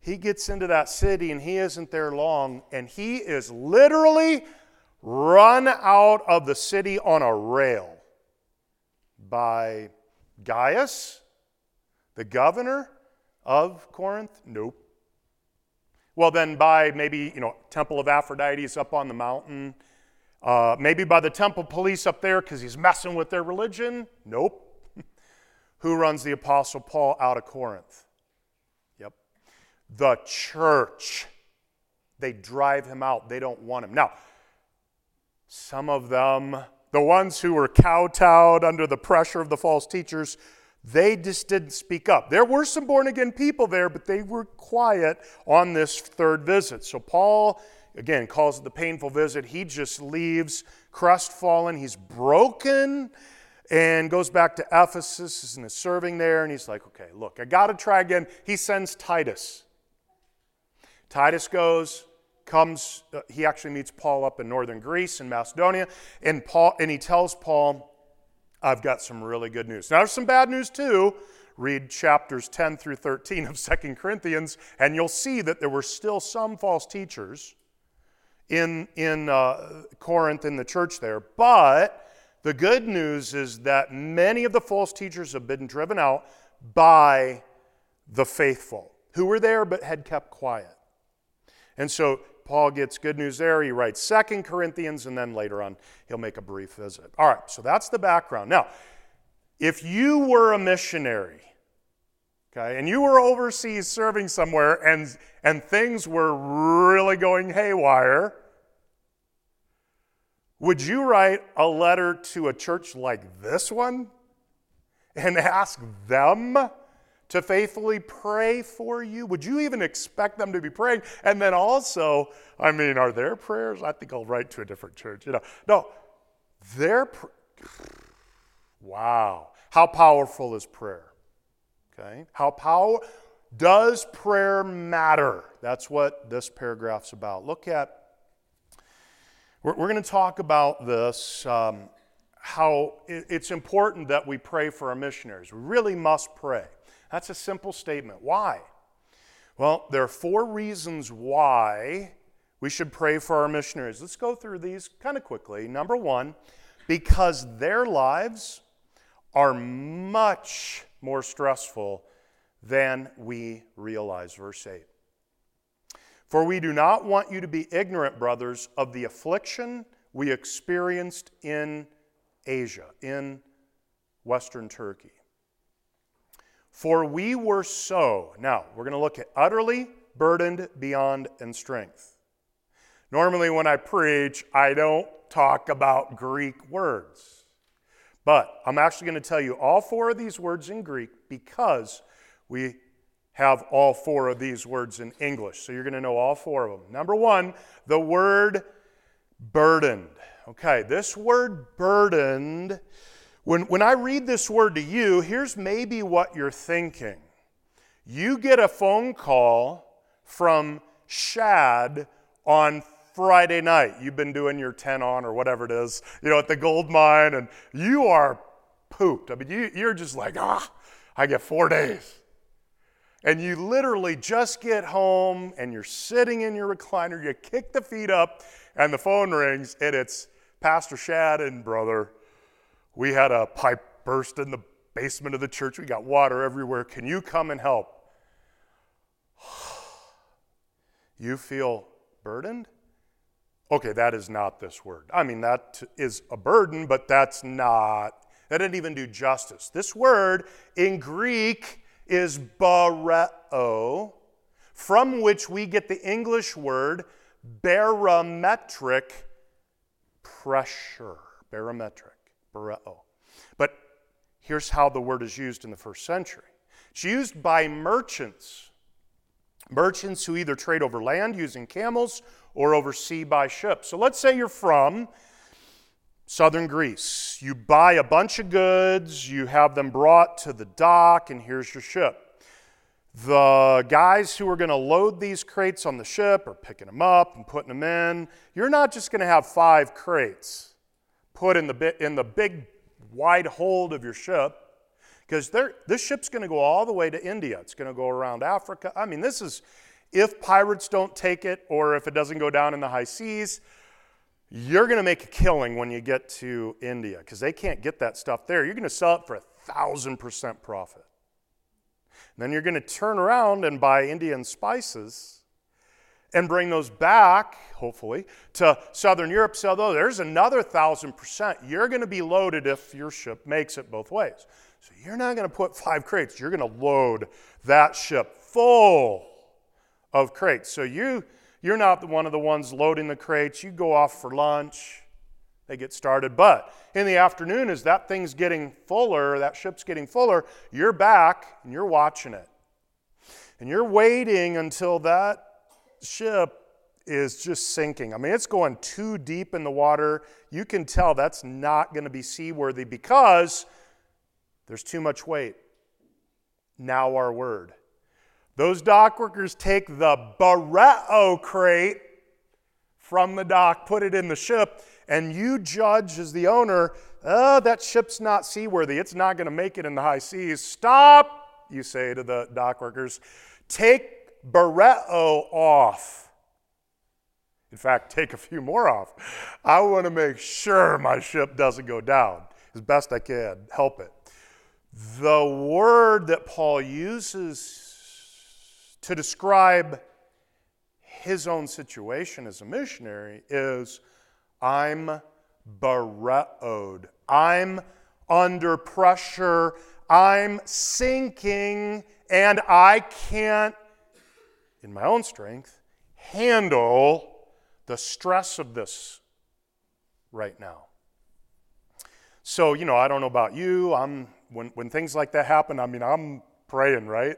he gets into that city and he isn't there long, and he is literally run out of the city on a rail by Gaius, the governor of Corinth? Nope. Well, then by maybe, Temple of Aphrodite is up on the mountain. Maybe by the temple police up there because he's messing with their religion? Nope. Who runs the Apostle Paul out of Corinth? Yep. The church. They drive him out. They don't want him. Now, some of them, the ones who were kowtowed under the pressure of the false teachers, they just didn't speak up. There were some born-again people there, but they were quiet on this third visit. So Paul, again, calls it the painful visit. He just leaves crestfallen. He's broken and goes back to Ephesus and is serving there. And he's like, okay, look, I got to try again. He sends Titus. Titus comes, he actually meets Paul up in northern Greece in Macedonia. And he tells Paul, I've got some really good news. Now, there's some bad news too. Read chapters 10 through 13 of 2 Corinthians, and you'll see that there were still some false teachers in Corinth, in the church there. But the good news is that many of the false teachers have been driven out by the faithful, who were there but had kept quiet. And so Paul gets good news there. He writes 2 Corinthians, and then later on he'll make a brief visit. All right, so that's the background. Now, if you were a missionary, okay, and you were overseas serving somewhere and things were really going haywire, would you write a letter to a church like this one and ask them to faithfully pray for you? Would you even expect them to be praying? And then also, are their prayers? I think I'll write to a different church. No, wow. How powerful is prayer? Okay. Does prayer matter? That's what this paragraph's about. We're going to talk about this, how it's important that we pray for our missionaries. We really must pray. That's a simple statement. Why? Well, there are 4 reasons why we should pray for our missionaries. Let's go through these kind of quickly. Number 1, because their lives are much more stressful than we realize. Verse 8. For we do not want you to be ignorant, brothers, of the affliction we experienced in Asia, in Western Turkey. For we were so. Now, we're going to look at utterly burdened beyond in strength. Normally when I preach, I don't talk about Greek words. But I'm actually going to tell you all 4 of these words in Greek because we have all 4 of these words in English. So you're going to know all 4 of them. Number 1, the word burdened. Okay, this word burdened, when I read this word to you, here's maybe what you're thinking. You get a phone call from Shad on Friday night. You've been doing your 10 on or whatever it is, at the gold mine, and you are pooped. You're just like, I get 4 days. And you literally just get home, and you're sitting in your recliner, you kick the feet up, and the phone rings, and it's Pastor Shad and brother, we had a pipe burst in the basement of the church. We got water everywhere. Can you come and help? You feel burdened? Okay, that is not this word. That is a burden, but that didn't even do justice. This word in Greek is bareo, from which we get the English word barometric pressure. Barometric, bareo. But here's how the word is used in the first century. It's used by merchants who either trade over land using camels or over sea by ship. So let's say you're from southern Greece. You buy a bunch of goods, you have them brought to the dock, and here's your ship. The guys who are going to load these crates on the ship are picking them up and putting them in. You're not just going to have 5 crates put in the big wide hold of your ship, because this ship's going to go all the way to India. It's going to go around Africa. if pirates don't take it or if it doesn't go down in the high seas, you're going to make a killing when you get to India because they can't get that stuff there. You're going to sell it for 1,000% profit. And then you're going to turn around and buy Indian spices and bring those back, hopefully, to Southern Europe. So there's another 1,000%. You're going to be loaded if your ship makes it both ways. So you're not going to put 5 crates. You're going to load that ship full of crates. So you're not one of the ones loading the crates. You go off for lunch. They get started. But in the afternoon, as that thing's getting fuller, that ship's getting fuller, you're back and you're watching it. And you're waiting until that ship is just sinking. I mean, it's going too deep in the water. You can tell that's not going to be seaworthy because there's too much weight. Now our word. Those dock workers take the Barreto crate from the dock, put it in the ship, and you judge as the owner, that ship's not seaworthy. It's not going to make it in the high seas. Stop, you say to the dock workers. Take Barreto off. In fact, take a few more off. I want to make sure my ship doesn't go down as best I can. Help it. The word that Paul uses to describe his own situation as a missionary is, I'm Barretoed. I'm under pressure. I'm sinking, and I can't, in my own strength, handle the stress of this right now. So, I don't know about you. When things like that happen, I'm praying, right?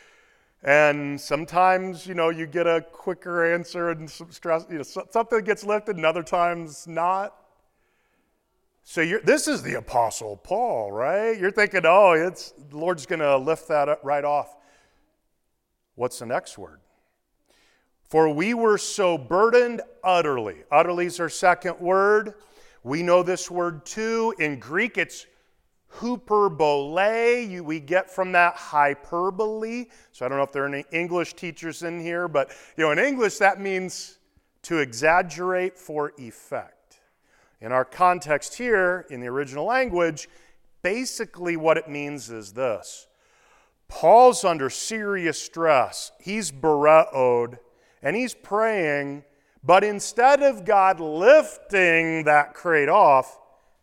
And sometimes, you get a quicker answer and some stress, something gets lifted and other times not. So this is the Apostle Paul, right? You're thinking, the Lord's going to lift that up right off. What's the next word? For we were so burdened utterly. Utterly is our second word. We know this word too. In Greek, it's hyperbole. We get from that hyperbole. So I don't know if there are any English teachers in here, but in English that means to exaggerate for effect. In our context here, in the original language, basically what it means is this. Paul's under serious stress. He's Barretoed, and he's praying, but instead of God lifting that crate off,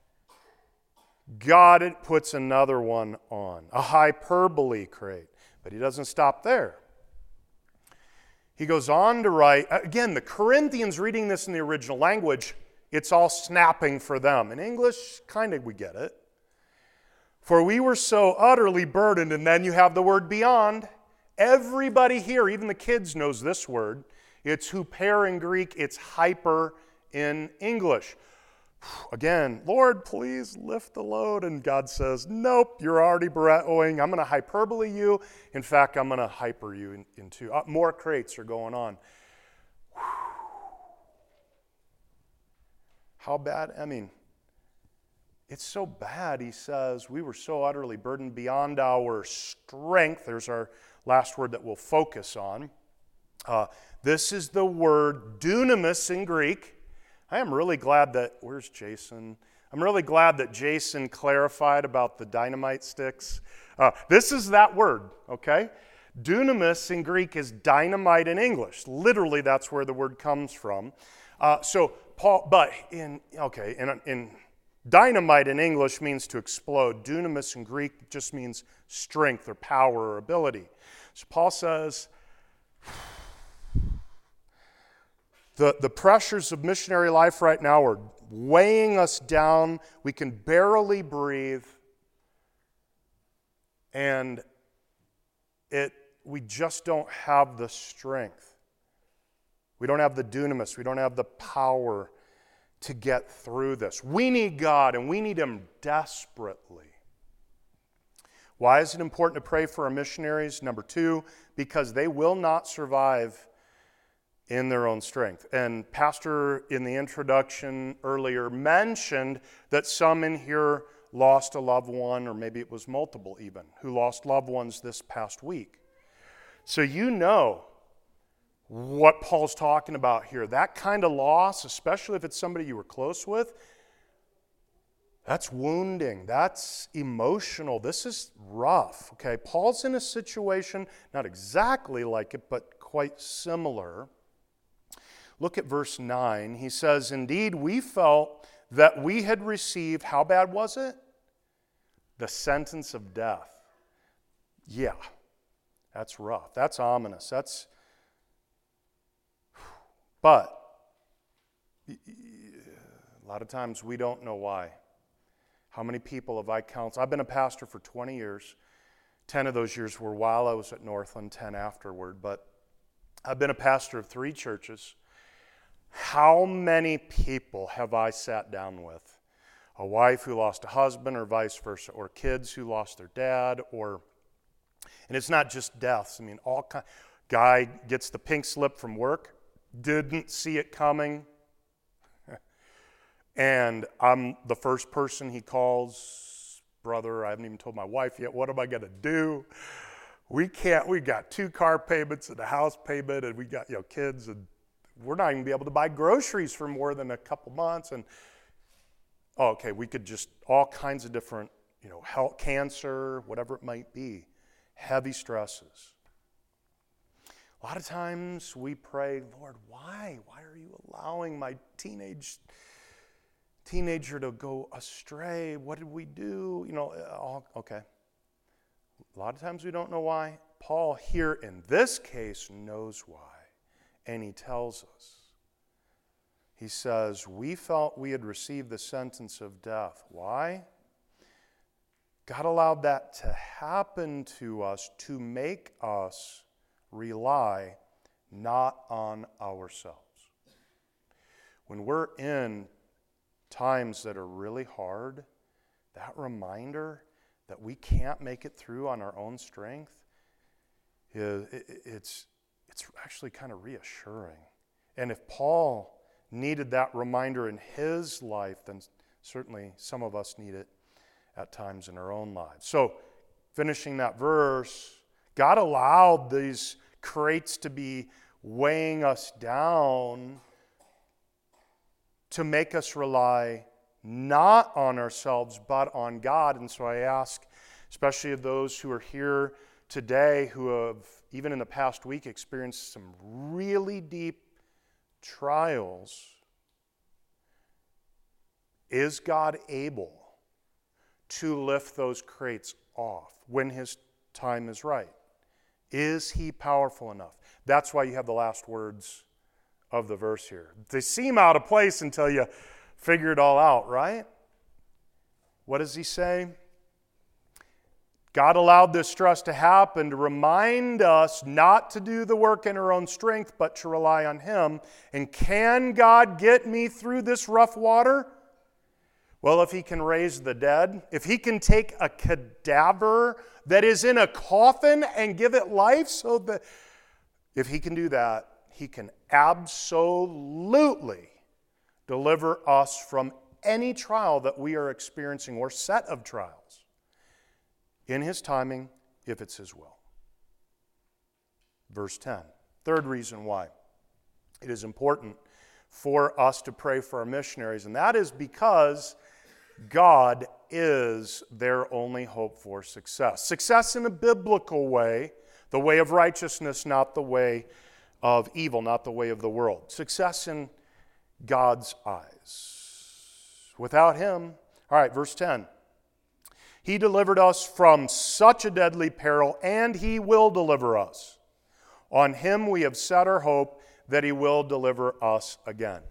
God puts another one on, a hyperbole crate. But he doesn't stop there. He goes on to write, again, the Corinthians reading this in the original language, it's all snapping for them. In English, kind of we get it. For we were so utterly burdened, and then you have the word beyond. Everybody here, even the kids, knows this word. It's huper in Greek, it's hyper in English. Again, Lord, please lift the load. And God says, nope, you're already Barretoing. I'm going to hyperbole you. In fact, I'm going to hyper you into. More crates are going on. How bad? It's so bad, he says, we were so utterly burdened beyond our strength. There's our last word that we'll focus on. This is the word dunamis in Greek. I am really glad that, where's Jason? I'm really glad that Jason clarified about the dynamite sticks. This is that word, okay? Dunamis in Greek is dynamite in English. Literally, that's where the word comes from. So Paul, but in dynamite in English means to explode. Dunamis in Greek just means strength or power or ability. So Paul says, the pressures of missionary life right now are weighing us down. We can barely breathe. And we just don't have the strength. We don't have the dunamis. We don't have the power to get through this. We need God, and we need Him desperately. Why is it important to pray for our missionaries? Number 2, because they will not survive in their own strength. And Pastor, in the introduction earlier, mentioned that some in here lost a loved one, or maybe it was multiple even, who lost loved ones this past week. So what Paul's talking about here. That kind of loss, especially if it's somebody you were close with, that's wounding. That's emotional. This is rough. Okay, Paul's in a situation, not exactly like it, but quite similar. Look at verse 9. He says, "Indeed, we felt that we had received," how bad was it? "The sentence of death." Yeah, that's rough. That's ominous. But a lot of times we don't know why. How many people have I counseled? I've been a pastor for 20 years. 10 of those years were while I was at Northland, 10 afterward. But I've been a pastor of 3 churches. How many people have I sat down with? A wife who lost a husband or vice versa, or kids who lost their dad, and it's not just deaths. I mean, guy gets the pink slip from work, didn't see it coming, and I'm the first person he calls. "Brother, I haven't even told my wife yet. What am I going to do? We got 2 car payments and a house payment, and we got kids, and we're not even be able to buy groceries for more than a couple months." And okay, we could just all kinds of different, health, cancer, whatever it might be, heavy stresses. A lot of times we pray, "Lord, why? Why are you allowing my teenager to go astray? What did we do?" Okay. A lot of times we don't know why. Paul here in this case knows why, and he tells us. He says, "We felt we had received the sentence of death." Why? God allowed that to happen to us to make us rely not on ourselves. When we're in times that are really hard, that reminder that we can't make it through on our own strength, it's actually kind of reassuring. And if Paul needed that reminder in his life, then certainly some of us need it at times in our own lives. So, finishing that verse, God allowed these crates to be weighing us down to make us rely not on ourselves, but on God. And so I ask, especially of those who are here today who have, even in the past week, experienced some really deep trials, is God able to lift those crates off when his time is right? Is he powerful enough? That's why you have the last words of the verse here. They seem out of place until you figure it all out, right? What does he say? God allowed this stress to happen to remind us not to do the work in our own strength, but to rely on him. And can God get me through this rough water? Well, if he can raise the dead, if he can take a cadaver that is in a coffin and give it life, if he can do that, he can absolutely deliver us from any trial that we are experiencing or set of trials in his timing, if it's his will. Verse 10. Third reason why it is important for us to pray for our missionaries, and that is because God is their only hope for success. Success in a biblical way, the way of righteousness, not the way of evil, not the way of the world. Success in God's eyes. Without him, all right, verse 10. He delivered us from such a deadly peril, and he will deliver us. On him we have set our hope that he will deliver us again.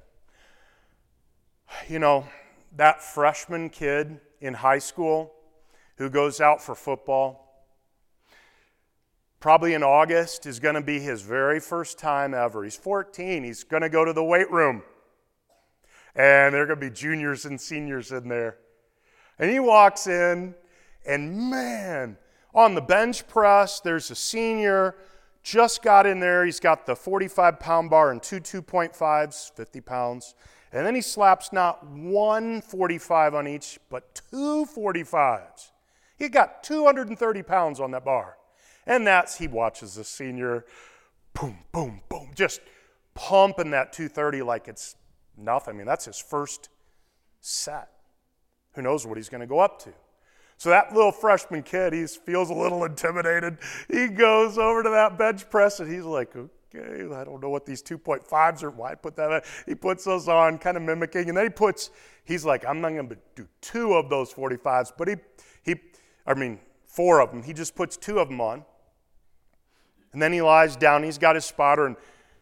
That freshman kid in high school who goes out for football, probably in August, is going to be his very first time ever. He's 14. He's going to go to the weight room. And there are going to be juniors and seniors in there. And he walks in, and man, on the bench press, there's a senior, just got in there. He's got the 45-pound bar and two 2.5s, 50 pounds. And then he slaps not one 45 on each, but two 45s. He got 230 pounds on that bar. And he watches the senior boom, boom, boom, just pumping that 230 like it's nothing. I mean, that's his first set. Who knows what he's going to go up to? So that little freshman kid, he feels a little intimidated. He goes over to that bench press and he's like, okay, I don't know what these 2.5s are. Why put that on? He puts those on, kind of mimicking, and then he's like, I'm not going to do 2 of those 45s, but I mean 4 of them. He just puts 2 of them on. And then he lies down, he's got his spotter, and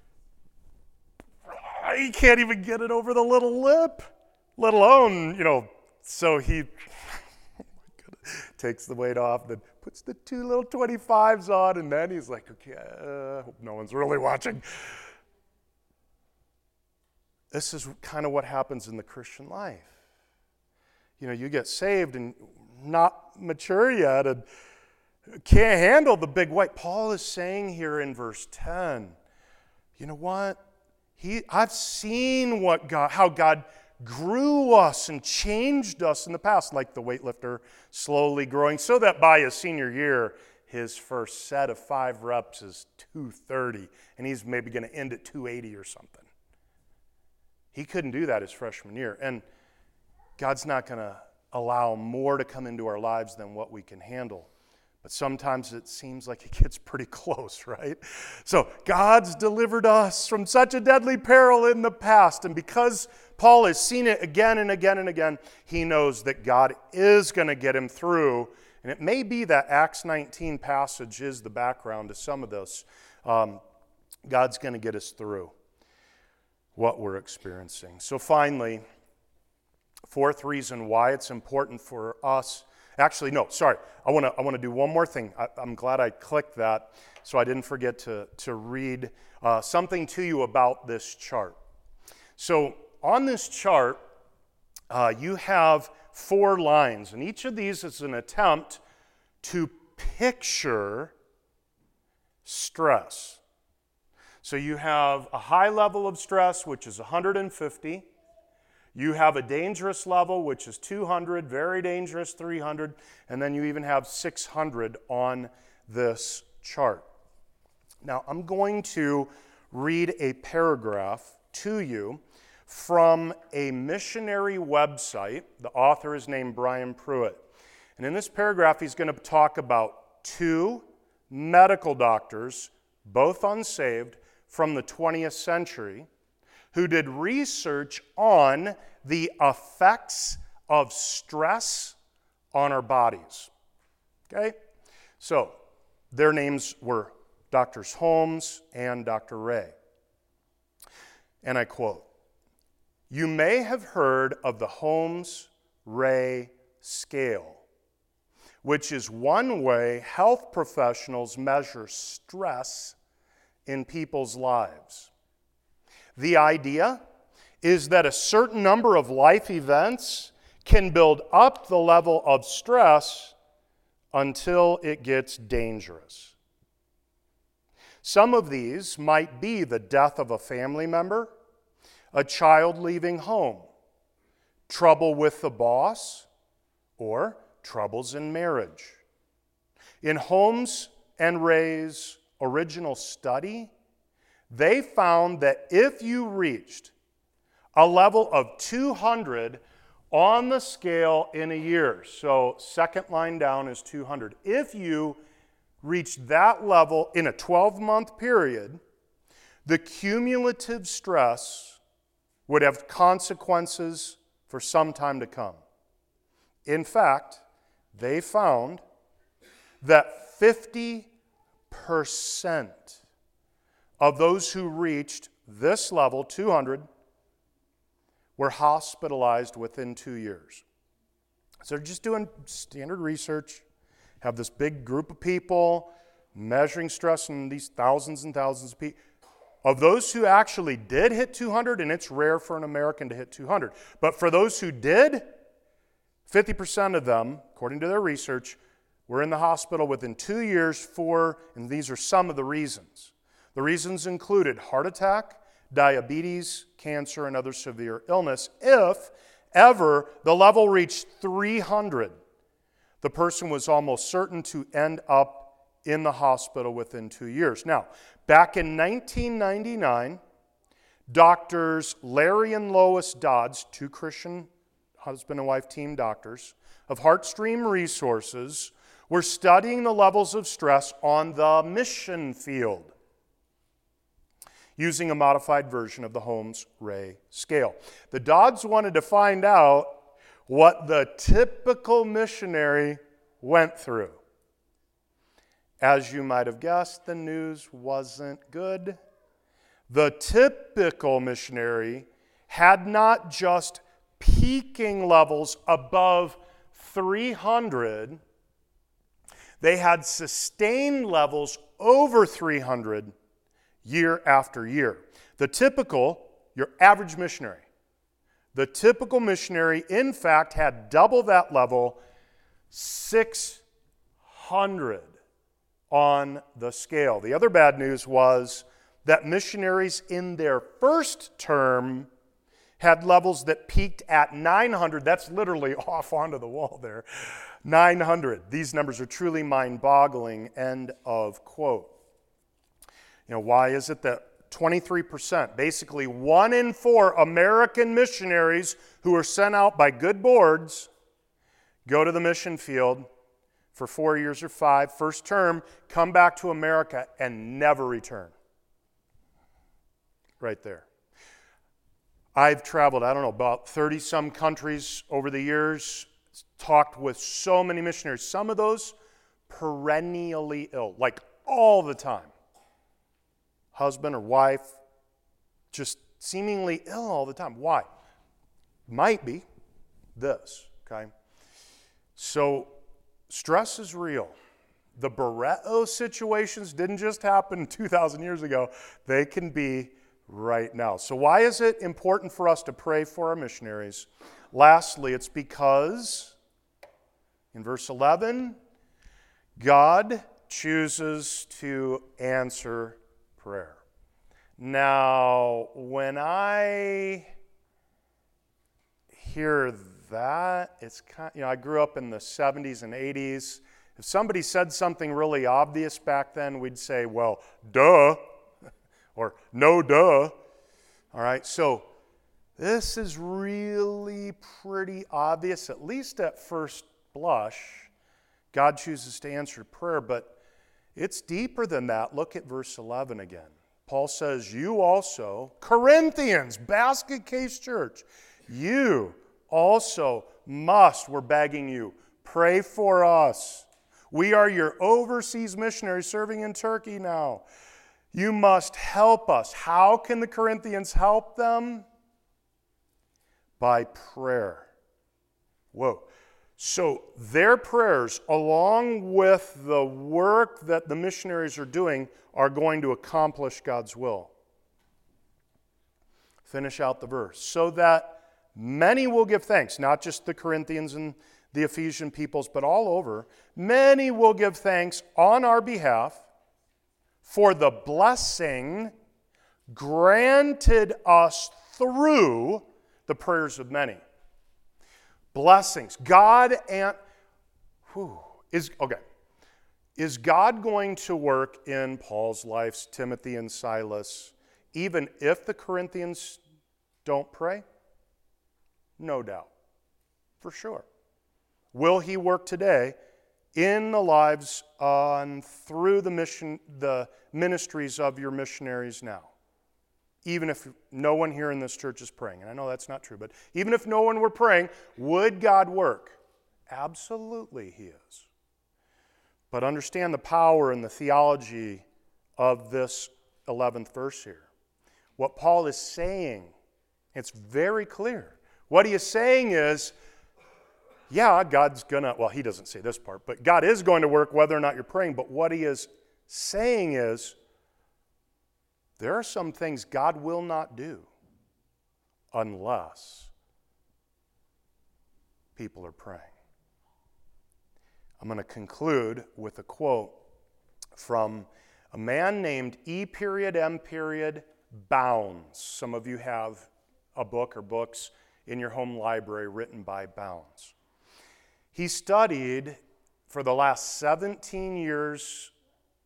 he can't even get it over the little lip, let alone, so he takes the weight off, then puts the 2 little 25s on, and then he's like, okay, I hope no one's really watching. This is kind of what happens in the Christian life. You get saved and not mature yet and can't handle the big weight. Paul is saying here in verse 10, you know what? I've seen how God grew us and changed us in the past, like the weightlifter slowly growing, so that by his senior year, his first set of 5 reps is 230, and he's maybe going to end at 280 or something. He couldn't do that his freshman year, and God's not going to allow more to come into our lives than what we can handle. But sometimes it seems like it gets pretty close, right? So God's delivered us from such a deadly peril in the past. And because Paul has seen it again and again and again, he knows that God is going to get him through. And it may be that Acts 19 passage is the background to some of this. God's going to get us through what we're experiencing. So finally, 4th reason why it's important for us. Actually, no, sorry. I want to do one more thing. I'm glad I clicked that so I didn't forget to read something to you about this chart. So on this chart, you have 4 lines, and each of these is an attempt to picture stress. So you have a high level of stress, which is 150. You have a dangerous level, which is 200, very dangerous, 300, and then you even have 600 on this chart. Now, I'm going to read a paragraph to you from a missionary website. The author is named Brian Pruitt. And in this paragraph, he's going to talk about 2 medical doctors, both unsaved, from the 20th century, who did research on the effects of stress on our bodies. Okay? So, their names were Drs. Holmes and Dr. Ray. And I quote, "You may have heard of the Holmes-Ray scale, which is one way health professionals measure stress in people's lives. The idea is that a certain number of life events can build up the level of stress until it gets dangerous. Some of these might be the death of a family member, a child leaving home, trouble with the boss, or troubles in marriage. In Holmes and Ray's original study, they found that if you reached a level of 200 on the scale in a year, so second line down is 200, if you reached that level in a 12-month period, the cumulative stress would have consequences for some time to come. In fact, they found that 50% of those who reached this level, 200, were hospitalized within 2 years. So they're just doing standard research, have this big group of people measuring stress in these thousands and thousands of people. Of those who actually did hit 200, and it's rare for an American to hit 200, but for those who did, 50% of them, according to their research, were in the hospital within 2 years for, and these are some of the reasons. The reasons included heart attack, diabetes, cancer, and other severe illness. If ever the level reached 300, the person was almost certain to end up in the hospital within 2 years. Now, back in 1999, doctors Larry and Lois Dodds, two Christian husband and wife team doctors of HeartStream Resources, were studying the levels of stress on the mission field using a modified version of the Holmes-Ray scale. The Dodds wanted to find out what the typical missionary went through. As you might have guessed, the news wasn't good. The typical missionary had not just peaking levels above 300, they had sustained levels over 300 year after year. The typical, your average missionary, the typical missionary, in fact, had double that level, 600 on the scale. The other bad news was that missionaries in their first term had levels that peaked at 900. That's literally off onto the wall there. 900. These numbers are truly mind-boggling. End of quote. Why is it that 23%, basically 1 in 4 American missionaries who are sent out by good boards, go to the mission field for 4 years or 5, first term, come back to America and never return? Right there. I've traveled, about 30-some countries over the years, talked with so many missionaries. Some of those perennially ill, like all the time. Husband or wife, just seemingly ill all the time. Why? Might be this, okay? So, stress is real. The Barreto situations didn't just happen 2,000 years ago. They can be right now. So why is it important for us to pray for our missionaries? Lastly, it's because, in verse 11, God chooses to answer prayer. Now, when I hear that, it's kind of, I grew up in the 70s and 80s. If somebody said something really obvious back then, we'd say, well, duh, or no duh. All right, so this is really pretty obvious, at least at first blush. God chooses to answer prayer, but it's deeper than that. Look at verse 11 again. Paul says, you also, Corinthians, Basket Case Church, you also must, we're begging you, pray for us. We are your overseas missionaries serving in Turkey now. You must help us. How can the Corinthians help them? By prayer. Whoa. So their prayers, along with the work that the missionaries are doing, are going to accomplish God's will. Finish out the verse. So that many will give thanks, not just the Corinthians and the Ephesian peoples, but all over. Many will give thanks on our behalf for the blessing granted us through the prayers of many. Blessings. God is God going to work in Paul's life, Timothy and Silas, even if the Corinthians don't pray? No doubt. For sure. Will he work today in the lives and through the ministries of your missionaries now? Even if no one here in this church is praying. And I know that's not true, but even if no one were praying, would God work? Absolutely he is. But understand the power and the theology of this 11th verse here. What Paul is saying, it's very clear. What he is saying is, yeah, God's gonna, well, he doesn't say this part, but God is going to work whether or not you're praying. But what he is saying is, there are some things God will not do unless people are praying. I'm going to conclude with a quote from a man named E.M. Bounds. Some of you have a book or books in your home library written by Bounds. He studied for the last 17 years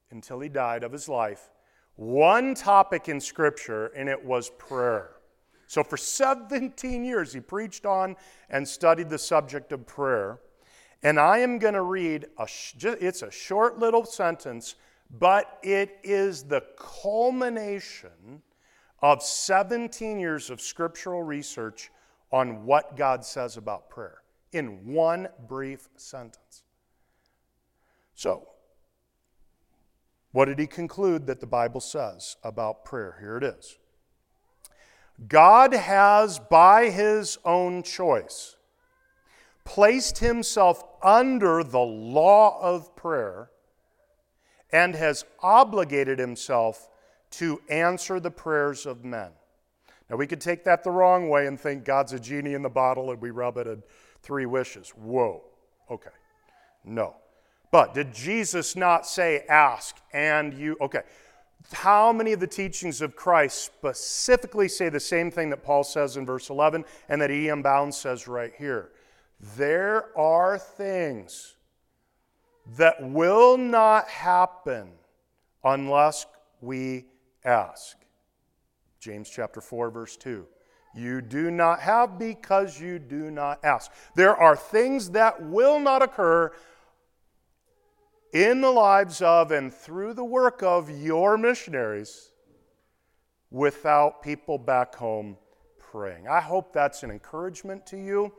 until he died of his life, one topic in Scripture, and it was prayer. So for 17 years, he preached on and studied the subject of prayer. And I am going to read, it's a short little sentence, but it is the culmination of 17 years of scriptural research on what God says about prayer in one brief sentence. So, what did he conclude that the Bible says about prayer? Here it is. God has, by his own choice, placed himself under the law of prayer and has obligated himself to answer the prayers of men. Now, we could take that the wrong way and think God's a genie in the bottle and we rub it at 3 wishes. Whoa. Okay. No. But did Jesus not say, ask and you... Okay. How many of the teachings of Christ specifically say the same thing that Paul says in verse 11 and that E.M. Bounds says right here? There are things that will not happen unless we ask. James chapter 4, verse 2. You do not have because you do not ask. There are things that will not occur in the lives of and through the work of your missionaries without people back home praying. I hope that's an encouragement to you.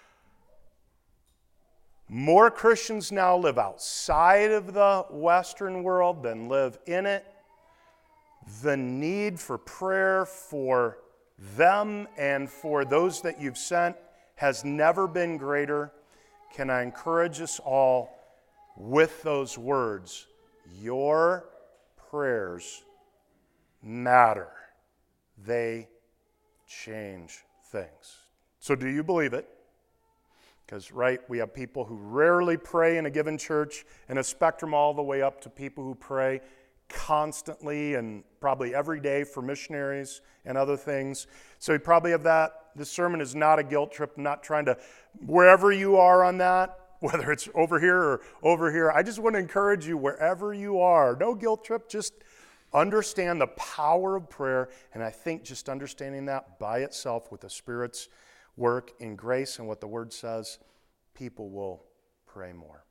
More Christians now live outside of the Western world than live in it. The need for prayer for them and for those that you've sent has never been greater. Can I encourage us all with those words? Your prayers matter. They change things. So do you believe it? Because, right, we have people who rarely pray in a given church, and a spectrum all the way up to people who pray constantly and probably every day for missionaries and other things. So you probably have that. This sermon is not a guilt trip. I'm not trying to, wherever you are on that, whether it's over here or over here, I just want to encourage you wherever you are. No guilt trip, just understand the power of prayer. And I think just understanding that by itself with the Spirit's work in grace and what the Word says, people will pray more.